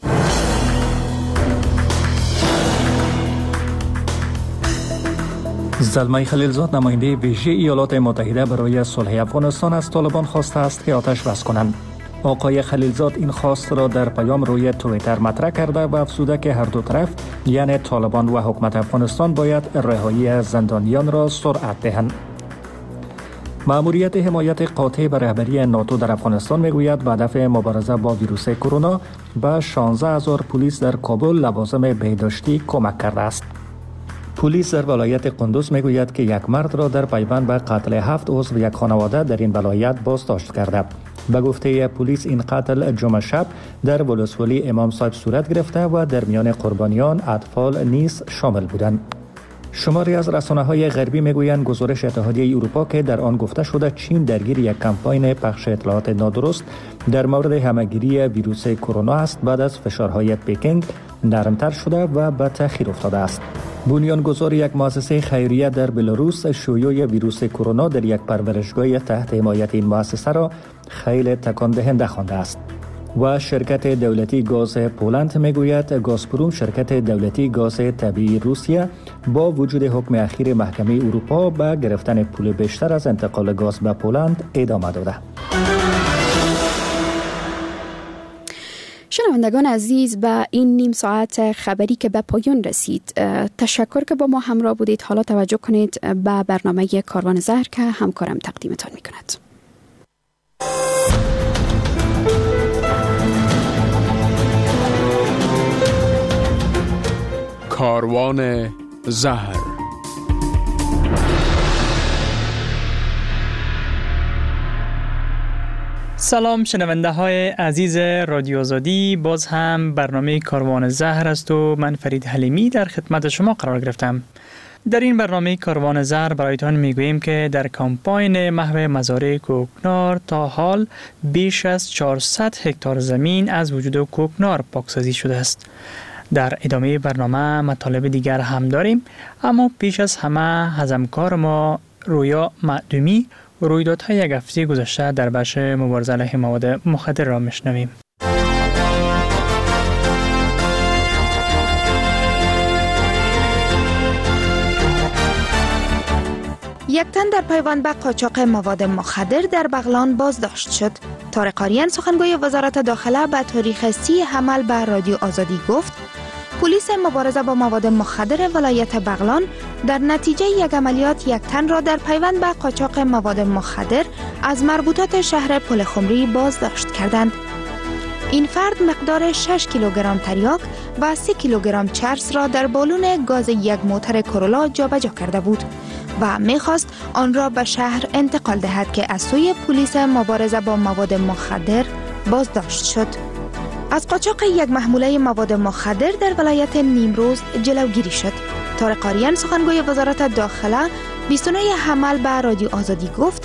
زلمه خلیلزاد نماینده ویژه ایالات متحده برای صلح افغانستان از طالبان خواسته است که آتش بس کنند. آقای خلیلزاد این خواست را در پیام روی توییتر مطرح کرده و افزوده که هر دو طرف یعنی طالبان و حکومت افغانستان باید رهایی زندانیان را سرعت دهند. مأموریت حمایت قاطع به رهبری ناتو در افغانستان میگوید به هدف مبارزه با ویروس کرونا به شانزده هزار پلیس در کابل لوازم بهداشتی کمک کرده است. پلیس در ولایت قندوز میگوید که یک مرد را در پیوند به قتل هفت عضو یک خانواده در این ولایت بازداشت کرده. به گفته پلیس این قتل جمعه شب در ولسوالی امام صاحب صورت گرفته و در میان قربانیان اطفال نیز شامل بودند. شماری از رسانه‌های غربی میگویند گزارش اتحادیه اروپا که در آن گفته شده چین درگیر یک کمپاین پخش اطلاعات نادرست در مورد همه‌گیری ویروس کرونا است بعد از فشارهای پکینگ نرمتر شده و به تأخیر افتاده است. بنیانگذار یک مؤسسه خیریه در بلاروس شیوع ویروس کرونا در یک پرورشگاه تحت حمایت این مؤسسه را خیلی تکان دهنده خوانده است. و شرکت دولتی گاز پولند میگوید گازپروم شرکت دولتی گاز طبیعی روسیه با وجود حکم اخیر محکمه اروپا به گرفتن پول بیشتر از انتقال گاز به پولند ادامه داده. شنوندگان عزیز، به این نیم ساعت خبری که به پایان رسید تشکر که با ما همراه بودید. حالا توجه کنید به برنامه کاروان زهر که همکارم تقدیمتان می کند. کاروان زهر. سلام شنونده های عزیز رادیو آزادی، باز هم برنامه کاروان زهر است و من فرید حلیمی در خدمت شما قرار گرفتم. در این برنامه کاروان زهر برایتان میگوییم که در کمپاین محو مزارع کوکنار تا حال بیش از چهارصد هکتار زمین از وجود کوکنار پاکسازی شده است. در ادامه برنامه مطالب دیگر هم داریم، اما پیش از همه هضمکار ما رویا معدومی رویدادهای یک هفته گذشته در بخش مبارزه علیه مواد مخدر را میشنویم. یک تن در پیوند به قاچاق مواد مخدر در بغلان بازداشت شد. طارق آریان سخنگوی وزارت داخله به تاریخ سی حمل به رادیو آزادی گفت پلیس مبارزه با مواد مخدر ولایت بغلان در نتیجه یک عملیات یک تن را در پیوند به قاچاق مواد مخدر از مربوطات شهر پلخمری بازداشت کردند. این فرد مقدار شش کیلوگرم تریاک و سه کیلوگرم چرس را در بالون گاز یک موتر کرولا جابجا کرده بود و می‌خواست آن را به شهر انتقال دهد که از سوی پلیس مبارزه با مواد مخدر بازداشت شد. از قاچاق یک محموله مواد مخدر در ولایت نیمروز جلوگیری شد. طارق آریان سخنگوی وزارت داخله بیست و نه حمل به رادیو آزادی گفت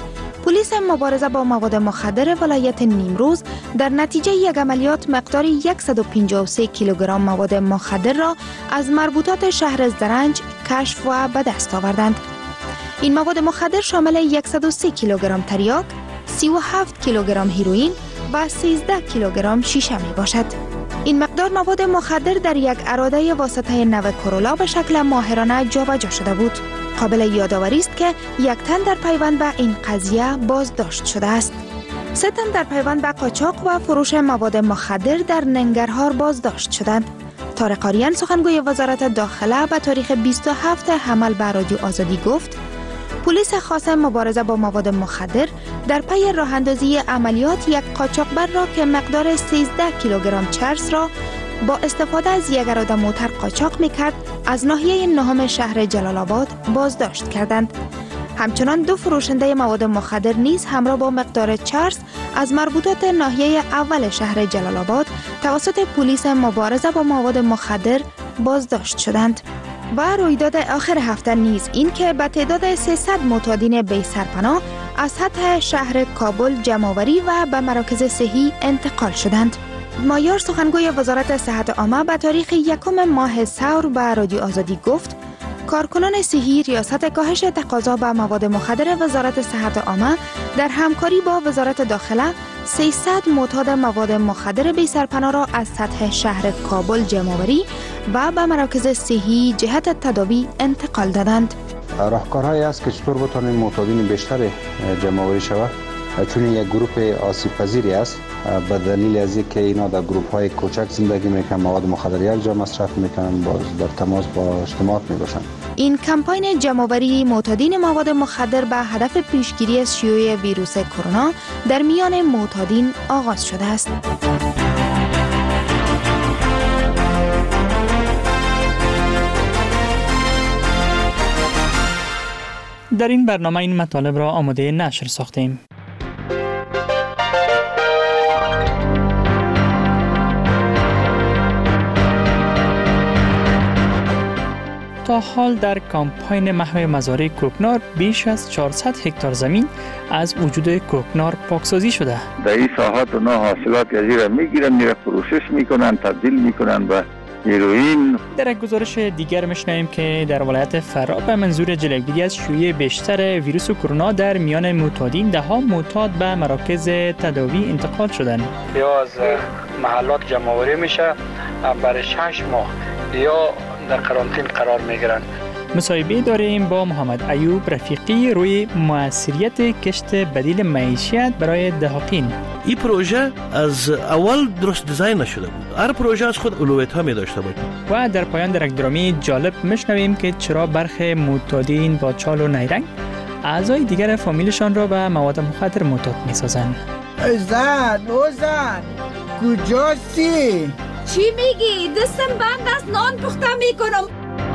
پلیس مبارزه با مواد مخدر ولایت نیمروز در نتیجه یک عملیات مقدار صد و پنجاه و سه کیلوگرم مواد مخدر را از مربوطات شهر زرنج کشف و به دست آوردند. این مواد مخدر شامل صد و سه کیلوگرم تریاک، سی و هفت کیلوگرم هیروئین و سیزده کیلوگرم شیشه می باشد. این مقدار مواد مخدر در یک اراده واسطه نو کرولا به شکل ماهرانه جابجا شده بود. قابل یادآوری است که یک تن در پیوند به این قضیه بازداشت شده است. سه تن در پیوند به قاچاق و فروش مواد مخدر در ننگرهار بازداشت شدند. طارق آریان سخنگوی وزارت داخله به تاریخ بیست و هفتم حمل به رادیو آزادی گفت پلیس خاص مبارزه با مواد مخدر در پی راه اندازی عملیات یک قاچاقبر را که مقدار سیزده کیلوگرم چرس را با استفاده از یک اراده موتر قاچاق می‌کرد از ناحیه نهم شهر جلال آباد بازداشت کردند. همچنان دو فروشنده مواد مخدر نیز همراه با مقدار چرس از مربوطات ناحیه اول شهر جلال آباد توسط پلیس مبارزه با مواد مخدر بازداشت شدند. و رویداد آخر هفته نیز این که به تعداد سیصد معتادین بی سرپناه از سطح شهر کابل جمع‌آوری و به مراکز صحی انتقال شدند. مایار سخنگوی وزارت صحت عامه به تاریخ یکم ماه ثور به رادیو آزادی گفت کارکنان صحی ریاست کاهش تقاضا به مواد مخدر وزارت صحت عامه در همکاری با وزارت داخله سیصد معتاد مواد مخدر بی سرپناه را از سطح شهر کابل جمع‌آوری و به مراکز صحی جهت تداوی انتقال دادند. راهکارهایی است که چطور بتوانیم معتادین بیشتر جمع‌آوری شود، چون یک گروه آسیب پذیری است به دلیل از اینکه اینا در گروه های کوچک زندگی میکنن، مواد مخدر یک جا مصرف میکنن، باز در تماس با اجتماعات میباشند. این کمپاین جمع‌آوری معتادین مواد مخدر به هدف پیشگیری از شیوع ویروس کرونا در میان معتادین آغاز شده است. در این برنامه این مطالب را آماده نشر ساختیم. تا حال در کمپاین محو مزارع کوکنار بیش از چهارصد هکتار زمین از وجود کوکنار پاکسازی شده. در این ساحات اونا حاصلات از را میگیرن، میره فروشش میکنن، تبدیل میکنن به هیروئین. در یک گزارش دیگر میشنویم که در ولایت فرا به منظور جلوگیری از شیوع بیشتر ویروس کرونا در میان معتادین ده ها معتاد به مراکز تداوی انتقال شدند. یا از محلات جمع‌آوری میشه برای شش ماه یا در قرنطینه قرار میگیرند. مصاحبه داریم با محمد ایوب رفیقی روی موثریت کشت بدیل معیشت برای دهقین. این پروژه از اول درست دیزاین نشده بود. هر پروژه از خود اولویت ها می داشته بود. و در پایان در یک درامی جالب میشنویم که چرا برخی معتادین با چال و نیرنگ اعضای دیگر فامیلشان را به مواد مخدر معتاد میسازند. زن او زن کجاستی؟ چی میگی؟ دستم بند است، نان پخته میکنم.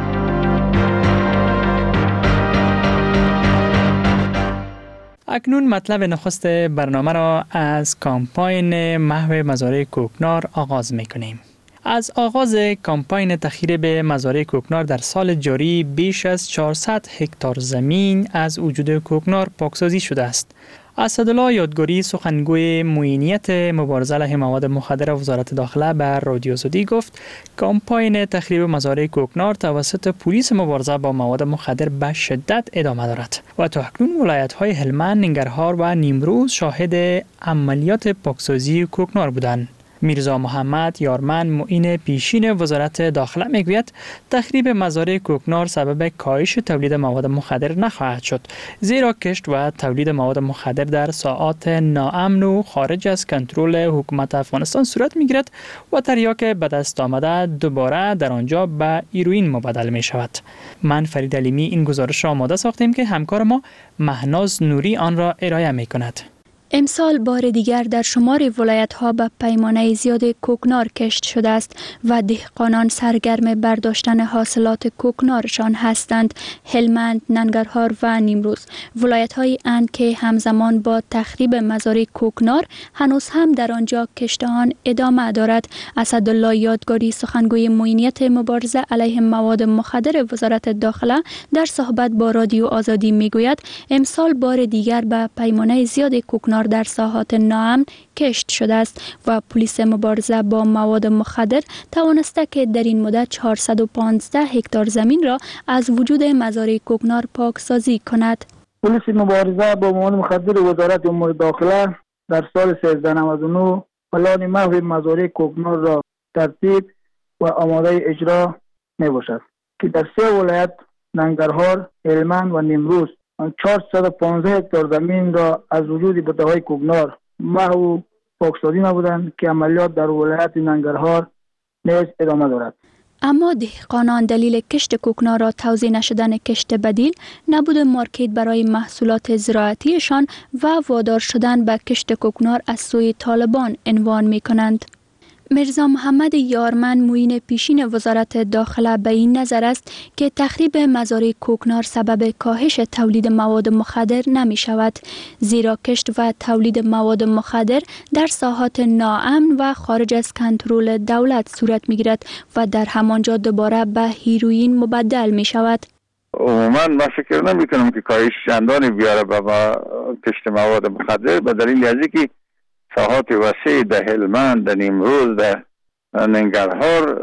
اکنون مطلب نخست برنامه را از کمپاین محو مزارع کوکنار آغاز میکنیم. از آغاز کمپاین تخییر به مزارع کوکنار در سال جاری بیش از چهارصد هکتار زمین از وجود کوکنار پاکسازی شده است. اسدالله یادگاری سخنگوی معینیت مبارزه علیه مواد مخدر وزارت داخله به رادیو آزادی گفت کمپاین تخریب مزارع کوکنار توسط پلیس مبارزه با مواد مخدر به شدت ادامه دارد و تا اکنون ولایت‌های هلمند، ننگرهار و نیمروز شاهد عملیات پاکسازی کوکنار بودند. میرزا محمد یارمن معین پیشین وزارت داخله میگوید تخریب مزارع کوکنار سبب کاهش تولید مواد مخدر نخواهد شد، زیرا کشت و تولید مواد مخدر در ساعات ناامن و خارج از کنترل حکومت افغانستان صورت میگیرد و تریاک به دست آمده دوباره در آنجا به هیروئین مبادله می شود. من فرید علیمی این گزارش را آماده ساختیم که همکار ما مهناز نوری آن را ارائه می کند. امسال بار دیگر در شمار ولایت‌ها به پیمانه زیاد کوکنار کشت شده است و دهقانان سرگرم برداشتن حاصلات کوکنارشان هستند. هلمند، ننگرهار و نیمروز ولایت‌هایی اند که همزمان با تخریب مزارع کوکنار هنوز هم در آنجا کشت آن ادامه دارد. اسدالله یادگاری سخنگوی معینیت مبارزه علیه مواد مخدر وزارت داخله در صحبت با رادیو آزادی میگوید امسال بار دیگر به پیمانه زیاد کوکنار در ساحات ناامن کشت شده است و پلیس مبارزه با مواد مخدر توانسته که در این مدت چهارصد و پانزده هکتار زمین را از وجود مزارع کوکنار پاکسازی کند. پلیس مبارزه با مواد مخدر وزارت امور داخله در سال سیزده نود و نه پلان محو مزارع کوکنار را ترتیب و آماده اجرا می باشد که در سه ولایت ننگرهار، هلمند و نیمروز چهارصد و پانزده هکتار زمین را از وجود بوته‌های کوکنار محو پاکسازی نمودند که عملیات در ولایت ننگرهار نیز ادامه دارد. اما دهقانان دلیل کشت کوکنار را توزیع نشدن کشت بدیل، نبود مارکت برای محصولات زراعتیشان و وادار شدن به کشت کوکنار از سوی طالبان عنوان می کنند. مرزا محمد یارمن معین پیشین وزارت داخله به این نظر است که تخریب مزارع کوکنار سبب کاهش تولید مواد مخدر نمی شود، زیرا کشت و تولید مواد مخدر در ساحات ناامن و خارج از کنترل دولت صورت می گیرد و در همانجا دوباره به هیروئین مبدل می شود. عموما من فکر نمی کنم که کاهش چندانی بیاره به کشت مواد مخدر، به دلیل از اینکه ساحات وسیع در هلمند، در نیمروز، در ننگرهار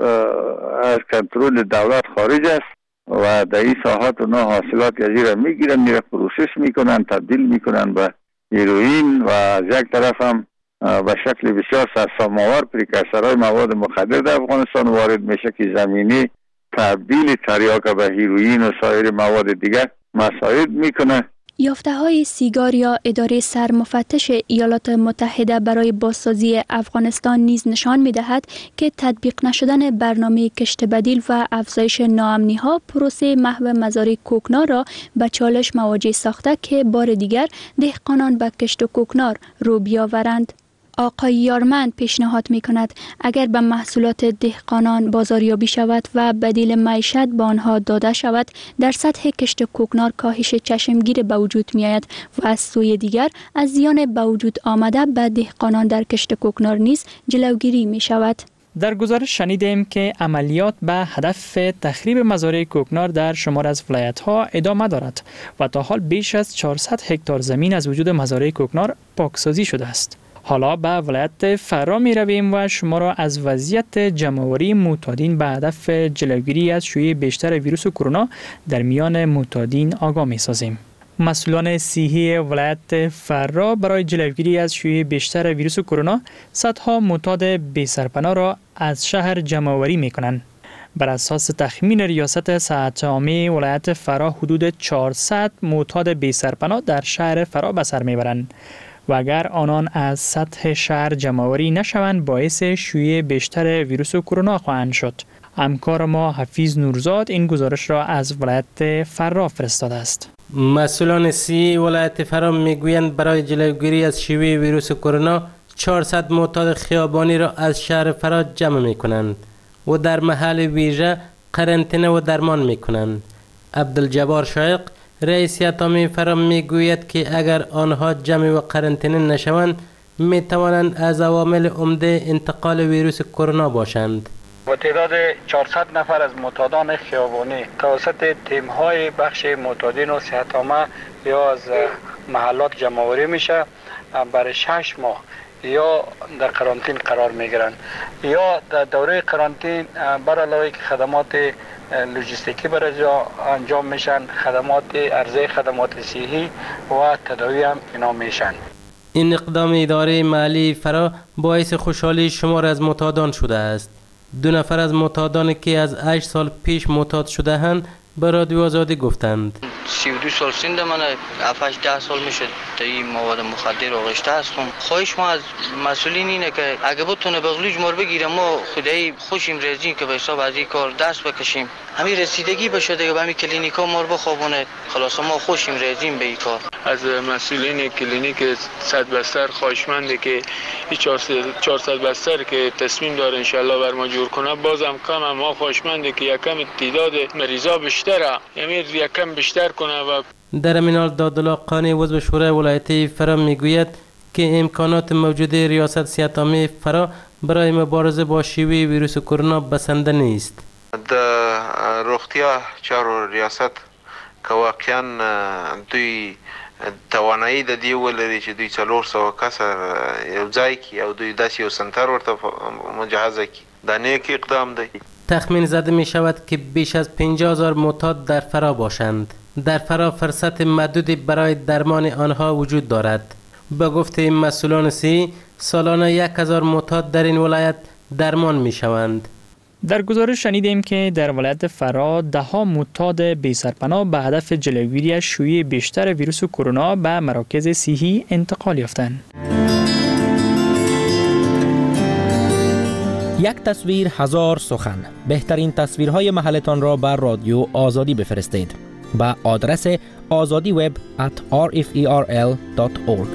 از کنترل دولت خارج است و در این ساحات اونا حاصلات یزی میگیرن، میره پروسس میکنن، تبدیل میکنن به هیروئین و از یک طرف هم به شکل بسیار سرسام‌آور پریکورسورهای مواد مخدر در افغانستان وارد میشه که زمینی تبدیل تریاک به هیروئین و سایر مواد دیگر مساعد میکنه. یافته های سیگار یا اداره سرمفتش ایالات متحده برای بازسازی افغانستان نیز نشان می دهد که تطبیق نشدن برنامه کشت بدیل و افزایش ناامنی ها پروسه محو مزارع کوکنار را به چالش مواجه ساخته که بار دیگر دهقانان به کشت کوکنار رو بیاورند. آقای یارمن پیشنهاد می کند اگر به محصولات دهقانان بازاریابی شود و بدیل معیشت به آنها داده شود، در سطح کشت کوکنار کاهش چشمگیر به وجود می آید و از سوی دیگر از زیان به وجود آمده به دهقانان در کشت کوکنار نیز جلوگیری می شود. در گزارش شنیدیم که عملیات به هدف تخریب مزارع کوکنار در شمار از ولایت‌ها ادامه دارد و تا حال بیش از چهارصد هکتار زمین از وجود مزارع کوکنار پاکسازی شده است. حالا به ولایت فرا می رویم و شما را از وضعیت جمع‌آوری معتادین به هدف جلوگیری از شیوع بیشتر ویروس کرونا در میان معتادین آگاه می سازیم. مسئولان صحی ولایت فرا برای جلوگیری از شیوع بیشتر ویروس کرونا صدها معتاد بی سرپناه را از شهر جمع‌آوری می کنند. بر اساس تخمین ریاست صحت عامه ولایت فرا حدود چهارصد معتاد بی سرپناه در شهر فرا به سر می برند و اگر آنان از سطح شهر جمع‌آوری نشوند باعث شیوع بیشتر ویروس کرونا خواهند شد. همکار ما حفیظ نورزاد این گزارش را از ولایت فرا فرستاده است. مسئولان صحی ولایت فرا میگویند برای جلوگیری از شیوع ویروس کرونا چهارصد معتاد خیابانی را از شهر فرا جمع میکنند و در محل ویژه قرنطینه و درمان میکنند. عبدالجبار شایق رئیس اتمی فرا میگوید که اگر آنها جمع و قرنطینه نشوند می توانند از عوامل عمده انتقال ویروس کرونا باشند. با تعداد چهارصد نفر از معتادان خیابانی توسط تیم‌های بخش معتادین و صحت عامه یا از محلات جمع‌آوری میشه، برای شش ماه یا در قرنطین قرار میگیرند یا در دوره قرنطین بر علاوه که خدمات لوجستیکی برای انجام میشن، خدمات عرضه خدمات صحی و تداوی هم اینا میشن. این اقدام اداره محلی فرا باعث خوشحالی شمار از معتادان شده است. دو نفر از معتادانی که از هشت سال پیش معتاد شده اند به رادیو آزادی گفتند. سی و دو سال سن من، هفت ده سال میشه تا این مواد مخدر آغشته هستم. خواهش ما از مسئولین اینه که اگه بتونه بغلوج مار بگیره، ما خدایی خوشیم رزین که به حساب از این کار دست بکشیم. همین رسیدگی بشه دیگه، به همین کلینیکا مار بخوابونه. خلاص ما خوشیم رزین به این کار. از مسئولین کلینیک صد بستر خواهشمنده که این چهارصد بستر که تصمیم داره انشالله بر ما جور کنه، بازم کم ما خواهشمنده که یکم تعداد مریضا بیشتره، یعنی یکم بیشتر کنه. و در همین حال دادالله قانی عضو شورای ولایت فرا میگوید که امکانات موجود ریاست صحت عامه فرا برای مبارزه با شیوع ویروس کرونا بسنده نیست. در روغتیا چارو ریاست که واقعا دوی توانایی د دې ولري چې دوی څلور سوه کسه یو ځای کړي او دوی داسې یو سنتر ورته مجهزه کړي. دا نیک اقدام دی. تخمین زده می شود که بیش از پنجاه هزار معتاد در فرا باشند. در فرا فرصت محدودی برای درمان آنها وجود دارد. به گفته مسئولان صحی سالانه یک هزار معتاد در این ولایت درمان می شوند. در گزارش شنیدیم که در ولایت فرا ده ها معتاد بی سرپناه به هدف جلوگیری از شیوع بیشتر ویروس کرونا به مراکز صحی انتقال یافتند. یک تصویر هزار سخن. بهترین تصویرهای محلتان را بر رادیو آزادی بفرستید به آدرس آزادی وب ات آر اف ای آر ال دات اورگ.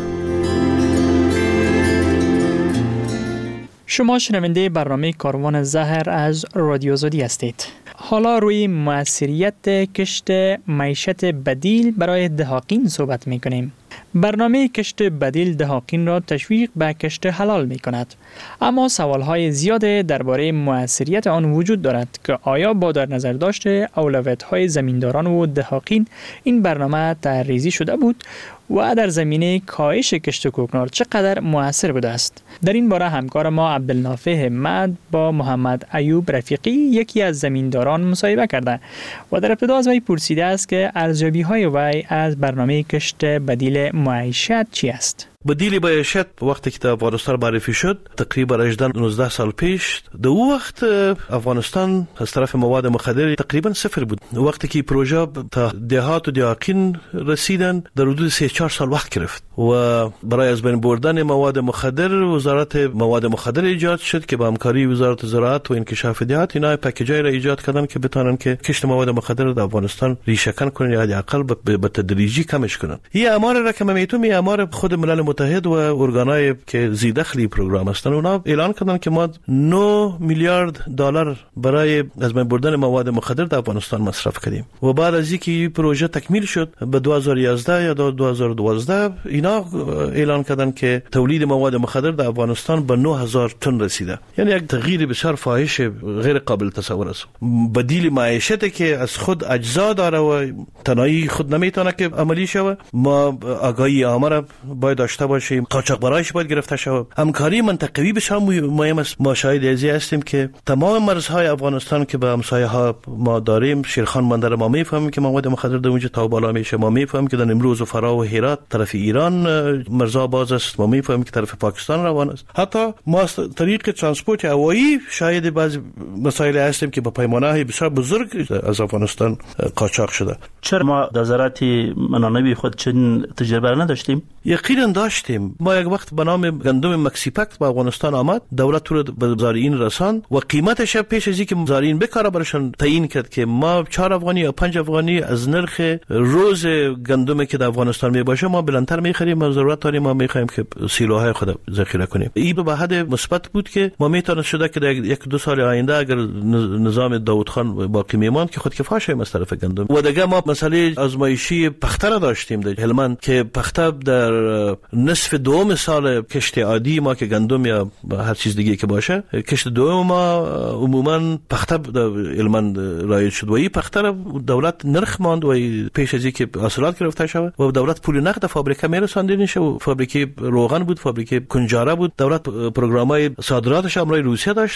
شما شنونده برنامه کاروان زهر از رادیو آزادی هستید. حالا روی موثریت کشت معیشت بدیل برای دهاقین صحبت می کنیم. برنامه کشت بدیل دهاقین را تشویق به کشت حلال می کند. اما سوالهای زیاد درباره موثریت آن وجود دارد که آیا با در نظر داشته اولویت‌های زمینداران و دهاقین این برنامه طرح‌ریزی شده بود و در زمینه کاهش کشت کوکنار چقدر مؤثر بوده است. در این باره همکار ما عبدالنافع همت با محمد ایوب رفیقی یکی از زمینداران مصاحبه کرده و در ابتدا از وی پرسیده است که ارزیابی‌های وی از برنامه کشت بدیل معیشت چی است؟ بدیل معیشت وقتی که در افغانستان معرفی شد تقریبا هجده نوزده سال پیش، در او وقت افغانستان از طرف مواد مخدر تقریبا صفر بود. وقتی که پروژه تا دهات و دهاقین رسیدن در حدود سه چهار سال وقت گرفت و برای از بین بردن مواد مخدر وزارت مواد مخدر ایجاد شد که با همکاری وزارت زراعت و انکشاف دهات اینا پکیجای را ایجاد کردن که بتونن که کشت مواد مخدر در افغانستان ریشه‌کن کنن یا حداقل به تدریجی کمش کنن. این آمار را که من میتونم این آمار خود ملل متحد و ارگانهای که زی دخلی پروگرام هستند اونا اعلان کردن که ما نه میلیارد دلار برای از بین بردن مواد مخدر در افغانستان مصرف کردیم و بعد از اینکه پروژه تکمیل شد به دو هزار و یازده یا دو هزار و دوازده اینا اعلان کردن که تولید مواد مخدر در افغانستان به نه هزار تن رسیده. یعنی یک تغییر بسیار فاحش غیر قابل تصور است. بدیل معیشتی که از خود اجزا داره و تنهایی خود نمیتونه که عملی شود، ما آگاهی عامه را باید داشته باشیم، قاچاقبرایش باید گرفته شود. همکاری منطقوی بسیار مهم است. ما شاهد ازی هستیم که تمام مرزهای افغانستان که به همسایه ها ما داریم، شیرخان بندر ما میفهمیم که مواد مخدر در اونجا تا بالا میشه، ما میفهمیم که در امروز و فرا و هرات طرف ایران مرزها باز است، ما میفهمیم که طرف پاکستان روان است. حتی ما از طریق ترانسپورت هوایی شاهد بعضی مسائل هستیم که با پیمانه‌های بسیار بزرگ از افغانستان قاچاق شده. چرا ما در زراعت منانوی خود چنین تجربه نداشتیم؟ یقینا داشتیم. ما یک وقت به نام گندم مکسیپکت به افغانستان آمد، دولت رو به زارعین رساند و قیمتش پیش از اینکه زارعین بکاره برشان تعیین کرد که ما چهار افغانی یا پنج افغانی از نرخ روز گندمی که در افغانستان می باشه ما بلندتر می‌خریم و ضرورت داریم ما می‌خوایم که سیلوهای خود ذخیره کنیم. این به حد مثبت بود که ما میتونه شده که در یک دو سال آینده اگر نظام داوود خان باقی میماند که خودکفا شیم از طرف گندم. و دیگه ما مسئله آزمایشی پخته را داشتیم در هلمند که پخته در نصف دوم سال کشت عادی ما که گندم یا هر چیز دیگه که باشه، کشت دوم ما عموما پخته در هلمند رایج شد و این پخته را دولت نرخ ماند و پیش از اینکه حاصلات گرفته شود و دولت پول نقد فابریکه میرساندینش و فابریکه روغن بود، فابریکه کنجاره بود. دولت پروگرامای صادراتش امروی روسیه داشتن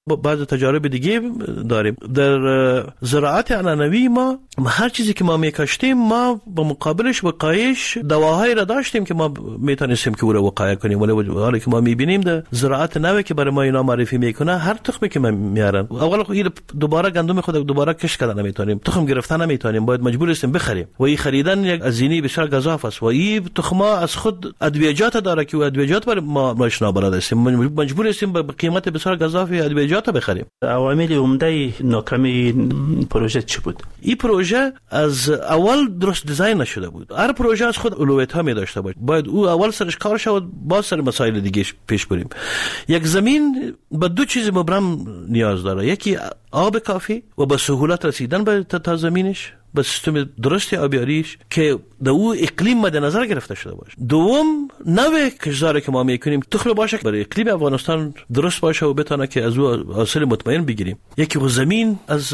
بعض تجارب دیگه داریم. در زراعت عنعنوی ما هر چیزی که ما میکاشتیم ما به مقابلش وقایش دواهایی را داشتیم که ما میتونستیم که او را وقایع کنیم، ولی حالا که ما میبینیم در زراعت نوی که برای ما اینا معرفی میکنه هر تخمی که میارن اول خود دوباره گندم خود دوباره کش کردن نمیتونیم، تخم گرفتن نمیتونیم، باید مجبور هستیم بخریم و این خریدن یک هزینه بسیار گزاف است و این تخما از خود ادویجات داره که ادویجات برای ما ماش نابلد هستیم، مجبور هستیم به قیمت بسیار گزاف ادویجات بخریم. عوامل عمده ناکامی پروژه چی بود؟ این پروژه از اول درست دیزاین نشده بود. هر پروژه از خود اولویت ها می داشته باشه، باید او اول سرش کار شود با سر مسائل دیگه پیش بریم. یک زمین به دو چیز مبرم نیاز داره، یکی آب کافی و به سهولت رسیدن به تا زمینش، به سیستم درست آبیاریش که در او اقلیم مد نظر گرفته شده باشه. دوم نوع کشتزاری که ما میکنیم تخم باشه برای اقلیم افغانستان درست باشه و بتونه که از او حاصل مطمئن بگیریم. یکی و زمین از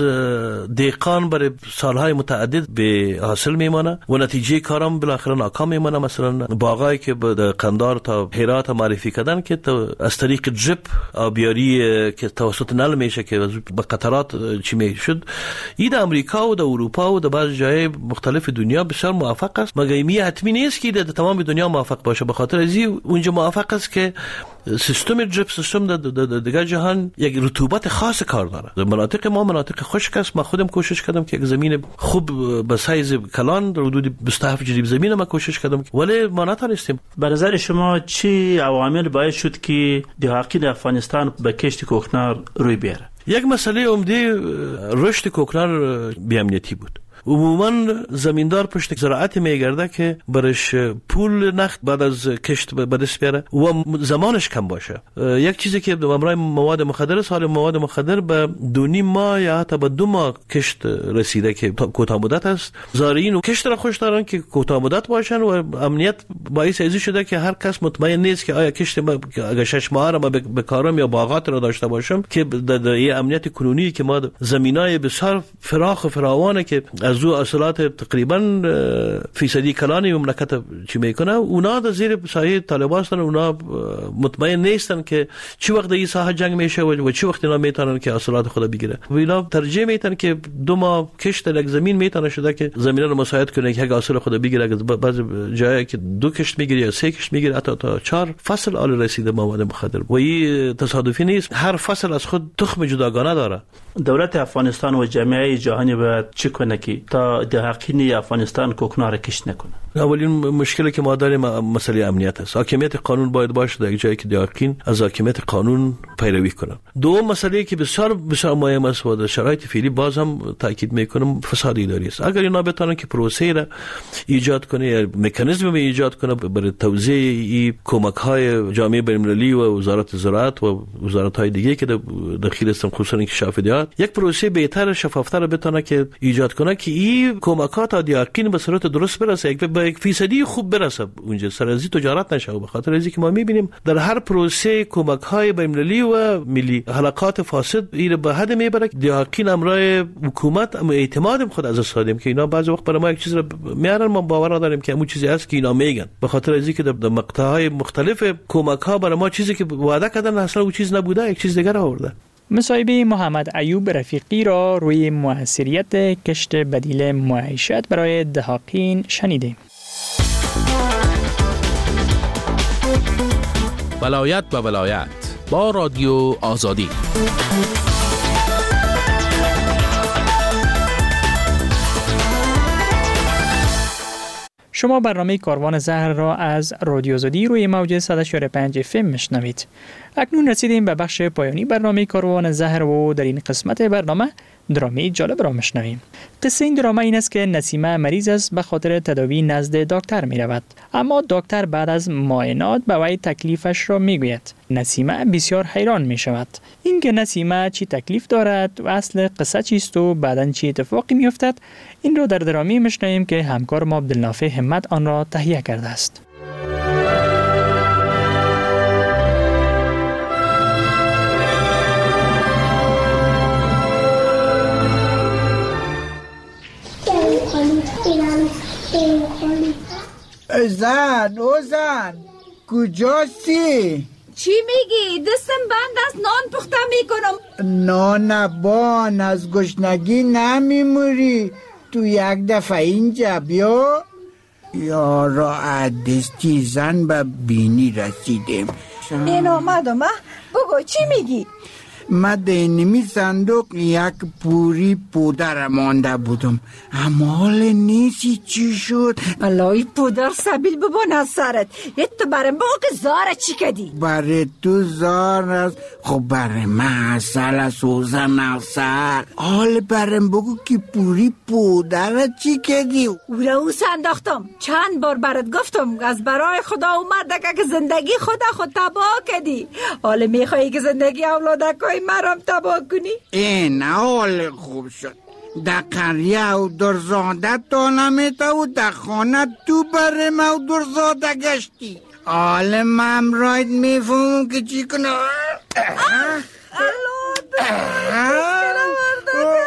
دهقان برای سالهای متعدد به حاصل میمانه و نتیجه کارم بالاخره ناکام میمانه. مثلا باغایی که به قندار تا هرات معرفی کردن که از طریق دریپ آبیاری که توسط نل میشه که به قطرات چی میشد، این در امریکا و در اروپا و در بعض جای مختلف دنیا بسیار موفق است، مگر این حتمی نیست که در تمام دنیا موفق باشه. به خاطر ازی اونجا موفق است که سیستم دریپ سیستم در دیگر جهان یک رطوبت خاص کار داره. در مناطق ما مناطق خشک است. ما خودم کوشش کردم که یک زمین خوب به سایز کلان در حدود بیست و هفت جریب زمین ما کوشش کردم ولی ما نتونستیم. به نظر شما چی عوامل باعث شد که دهقان افغانستان به کشت کوکنار روی بیاره؟ یک مسئله عمده رشد کوکنار بی‌امنیتی بود. عموما زمیندار پشت زراعت میگرده که برش پول نقد بعد از کشت به دست بیاره و زمانش کم باشه. یک چیزی که امرای مواد مخدر است، حال مواد مخدر به دو نیم ماه یا حتی به دو ماه کشت رسیده که کوتاه مدت است. زارعین و کشت را خوش دارن که کوتاه مدت باشن و امنیت باعث ازی شده که هر کس مطمئن نیست که آیا کشت ما اگه شش ماه را ما به کارم یا باغات را داشته باشم که در امنیت کنونی که ما زمینای بسیار فراخ و فراوانه که از او اصالات تقریبا فیصدی کلانی مملکت چی میکنه، اونا در زیر سایه طالبان هستن، اونا مطمئن نیستن که چی وقت این ساحه جنگ میشه و چی وقت اینا میتونن که اصالات خود بگیره و اینا ترجیح میتن که دو ماه کشت یک زمین میتونه شده که زمین رو مساعد کنه که یک اصل خود بگیره. بعض جایی که دو کشت میگیره یا سه کشت میگیره حتی تا چهار فصل آل رسیده مواد مخدر و این تصادفی نیست، هر فصل از خود تخم جداگانه داره. دولت افغانستان و جامعه جهانی باید چی کنه که تا دهقان افغانستان کوکنار کشت نکنه؟ اولین مشکلی که ما داریم مسئله امنیت است. حاکمیت قانون باید باشه در یک جایی که دهقان از حاکمیت قانون پیروی کنن. دوم مسئله که بسیار بسیار مهم است و در شرایط فعلی باز هم تاکید میکنم فساد اداری است. اگر اینا بتونن که پروسه را ایجاد کنه یا مکانیزم ایجاد کنه برای توزیع این کمک های جامعه بین‌المللی و وزارت زراعت و وزارت های دیگه که داخل هستن خصوصا انکشاف دیات، یک پروسه بهتر شفافتر بتونه که ایجاد کنه که این کمکات تا دهقان به صورت درست برسه، به یک فیصدی خوب برسه اونجا سرازی تجارت نشه. به خاطر اینکه ما میبینیم در هر پروسه کمک های بین‌المللی و ملی حلقات فاسد این به حد میبره دهقان امرای حکومت اما اعتماد خود از استادیم که اینا بعضی وقت برای ما یک چیز رو میارن ما باور نداریم که همون چیزی است که اینا میگن. به خاطر اینکه در مقطع های مختلف کمک ها برای ما چیزی که وعده کردن اصلا اون چیز نبوده، یک چیز دیگر آورده. مصاحبه محمد ایوب رفیقی را روی موثریت کشت بدیل معیشت برای دهقان شنیدیم. ولایت به ولایت با رادیو آزادی. شما برنامه کاروان زهر را از رادیو آزادی روی موج صد و چهار و پنج اف ام میشنوید. اکنون رسیدیم به بخش پایانی برنامه کاروان زهر و در این قسمت برنامه درامه جالب را میشنویم. قصه این درامه این است که نسیمه مریض است، به خاطر تداوی نزد دکتر می رود. اما دکتر بعد از معاینات به وی تکلیفش را می گوید. نسیمه بسیار حیران می شود. اینکه نسیمه چی تکلیف دارد و اصل قصه چیست و بعداً چی اتفاقی می افتد، این را در درامه میشنویم که همکار ما عبدالنافع همت آن را تهیه کرده است. زن او زن کجاستی؟ چی میگی؟ دستم بند است، نان پخته میکنم. نان بان، از گشنگی نمیموری. تو یک دفعه اینجا بیا. یارا دستی زن به بینی رسیدیم. این آمدم. بگو چی میگی؟ من دینمی صندوق یک پوری پودر مانده بودم، اما حال نیستی چی شد؟ الهی پودر سبیل ببون از سرت. یه تو برم بگو که زاره چی کدی؟ برای تو زار است، خب برای من اصل سوزن اصل. حال برم بگو که پوری پودر چی کدی؟ او را او سنداختم، چند بار برات گفتم از برای خدا اومده که زندگی خدا خود تباه کدی. حال میخوایی که زندگی اولادکای مرام تباه کنی؟ این حال خوب شد. در قریه و درزاده تا نمیته و در خانه تو برم و درزاده گشتی. حال من راید میفهمم که چی کنه. الو دستکنه وردکه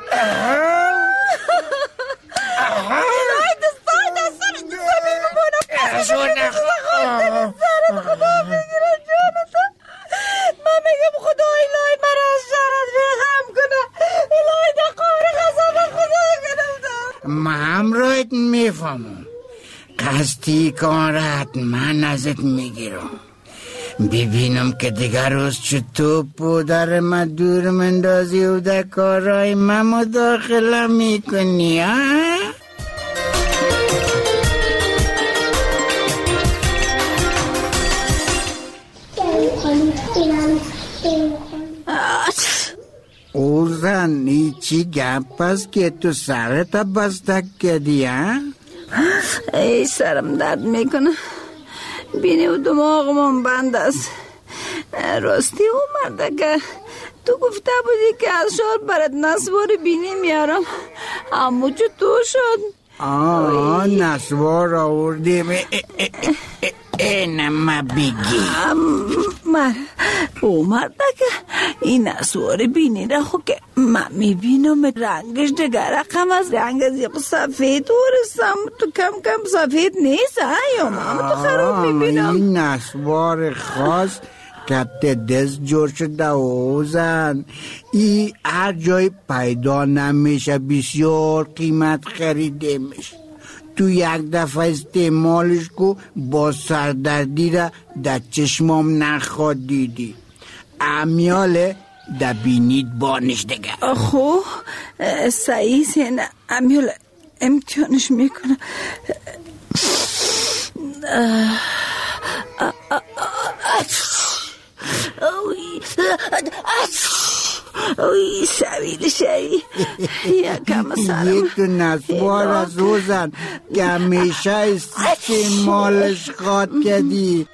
الهی دستای دستان زمین ببونم اشو نخواه خدا بگیره جانتا. من میگم خدا الهی مرا از شرط بخم کنه. الهی در قهر غضب خدا کنم. من راید میفهمم. قصدی کارت من ازت میگیرم. ببینم که دیگر روز چطور پودر من دور مندازی و در کارهای من مداخله میکنی ها؟ او زنی چی گپ است که تو سرت بستک کردی ها؟ ای سرم درد میکنه، بینی و دماغم بند است. راستی اومده که تو گفته بودی که از شهر برات نسوار بینی میارم، اما چطور شد؟ آه نسوار آوردیم. اینم بگی من اومده که این نسوار بینی را خود که من میبینم رنگش دیگر رقم از رنگ از یک سفید ورستم. تو کم کم سفید نیست یا من تو خراب میبینم. این نسوار خاص کت دست جور شده اوزن. ای هر جای پیدا نمیشه، بسیار قیمت خریده میشه. تو یک دفعه استعمالش کو با سردردی را در چشمام نخواد دیدی. امیاله در بینید بانش دیگه. خو سعی سین امیاله امتحانش میکنه. اوی سویل شایی یکم سرم. یک تو نسوار از روزن که همیشه استعمالش خواد کردی.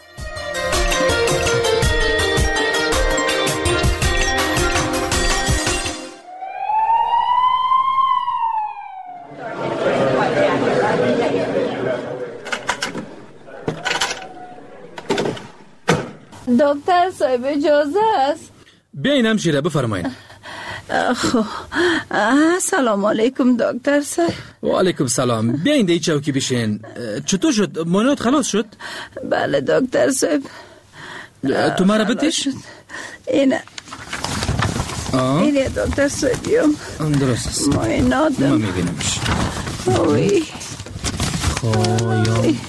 دکتر صاحب اجازه است؟ بیاین همشیره بفرمایین. خب سلام علیکم دکتر صاحب. و علیکم سلام. بیاین دی چوکی بشین. چطور شد؟ مانوت خلاص شد؟ بله دکتر صاحب. تو مرا بتش؟ اینه اینه دکتر صاحبیم. درست است. مایناتم. ما میبینمش. اوی خوایم.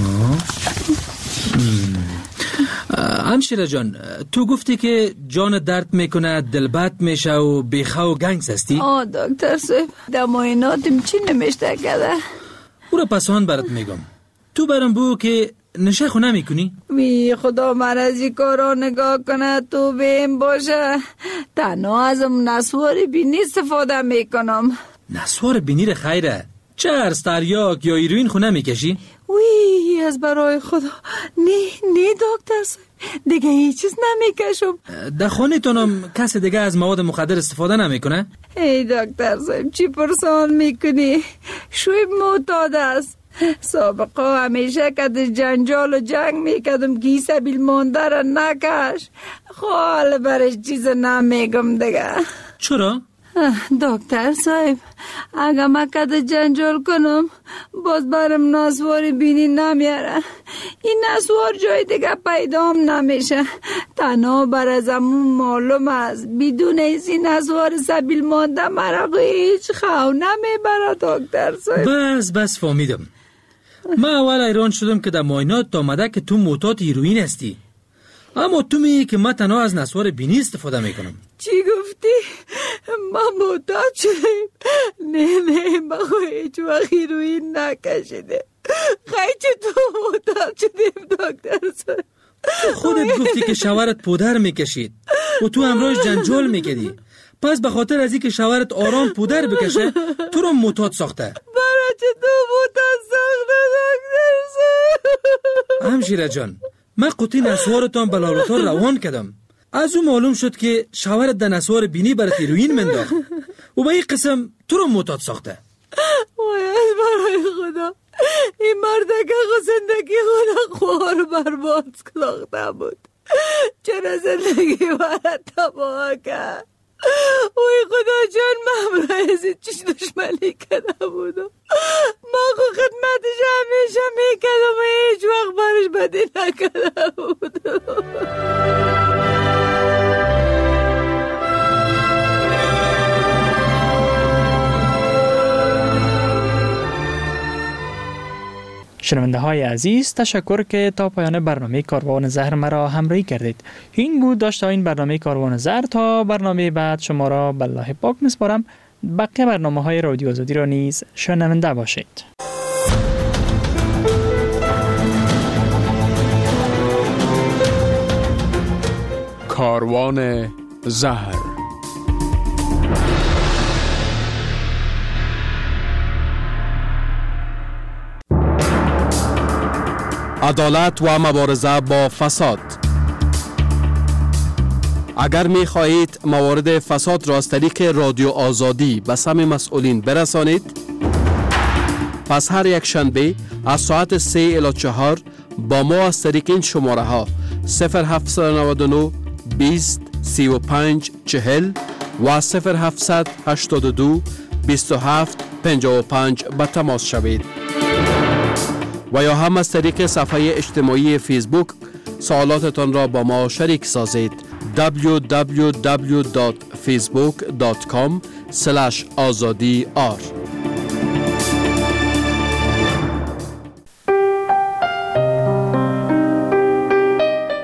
همشیره جان، تو گفتی که جان درد میکنه، دلبت میشه و بیخه و گنگس هستی؟ آه دکتر صاحب، در مایناتم چی نمیشته کده؟ او را پسان برات میگم. تو برام بگو که نشه خو نمی کنی؟ وی خدا مرزی کارا نگاه کنه تو بیم باشه. تنها ازم نسوار بینی استفاده میکنم. نسوار بینی را خیره؟ چرس، تریاک یا ایروین خو نمی کشی؟ وی از برای خدا نه نه دکتر صاحب، دیگه هیچ چیز نمیکشم. در خانه تونم کسی دیگه از مواد مخدر استفاده نمیکنه؟ ای دکتر صاحب چی پرسان میکنی؟ شویب معتاد است. سابقا همیشه که در جنجال و جنگ میکدم که سبیل مانده را نکش. خال برش چیز نمیگم دیگه. چرا؟ دکتر صاحب، اگه من کده جنجال کنم باز برم نسوار بینی نمیاره. این نسوار جای دیگه پیدام نمیشه. تنها بر از امون معلوم است بدون این نسوار سبیل مانده مرا هیچ خو نمیبره. دکتر صاحب بس بس فهمیدم. من اول ایران شدم که در معاینات آمده که تو معتاد هیروئین هستی، اما تو میگی که من تنها از نسوار بینی استفاده میکنم. چی گفتی؟ ما معتاد شدیم؟ نه نه، ما هیچ وقت هیروئین نکشیده. خیلی چطور معتاد شدیم دکتر صاحب؟ خودت گفتی که شوهرت پودر میکشید و تو امروز جنجال میکردی، پس به خاطر از اینکه شوهرت آرام پودر بکشه تو رو معتاد ساخته. برای چه تو معتاد ساخته دکتر صاحب؟ همشیره جان، من قطعی نسوارتان به لابراتوار روان کردم. از اون معلوم شد که شوهرت در نسوار بینی برات هیروئین منداخت و به این قسم تو رو معتاد ساخته. وای برای خدا، این مردکه خود زندگی خود خوار برباد ساخته بود. چرا زندگی برات تباه کرد؟ وای خدا جان، من برای ازی چیش دشمنی کرده بودم. ما خود خدمتش همیشه میکردم و هیچ وقت برش بدی نکرده بودم. شنونده های عزیز، تشکر که تا پایان برنامه کاروان زهر مرا همراهی کردید. این بود داشته این برنامه کاروان زهر. تا برنامه بعد شما را به الله پاک میسپارم. بقیه برنامه های رادیو آزادی را نیز شنونده باشید. کاروان زهر. عدالت و مبارزه با فساد. اگر می خواهید موارد فساد را از طریق رادیو آزادی به سمع مسئولین برسانید، پس هر یک شنبه از ساعت سه الی چهار با ما از طریق این شماره ها صفر هفت نه نه بیست سی و پنج چهل و صفر هفت هشت دو بیست و هفت پنجاه و پنج به تماس شوید. و یا هم از طریق صفحه اجتماعی فیسبوک سوالاتتان را با ما شریک سازید. دبلیو دبلیو دبلیو دات فیسبوک دات کام اسلش آزادی آر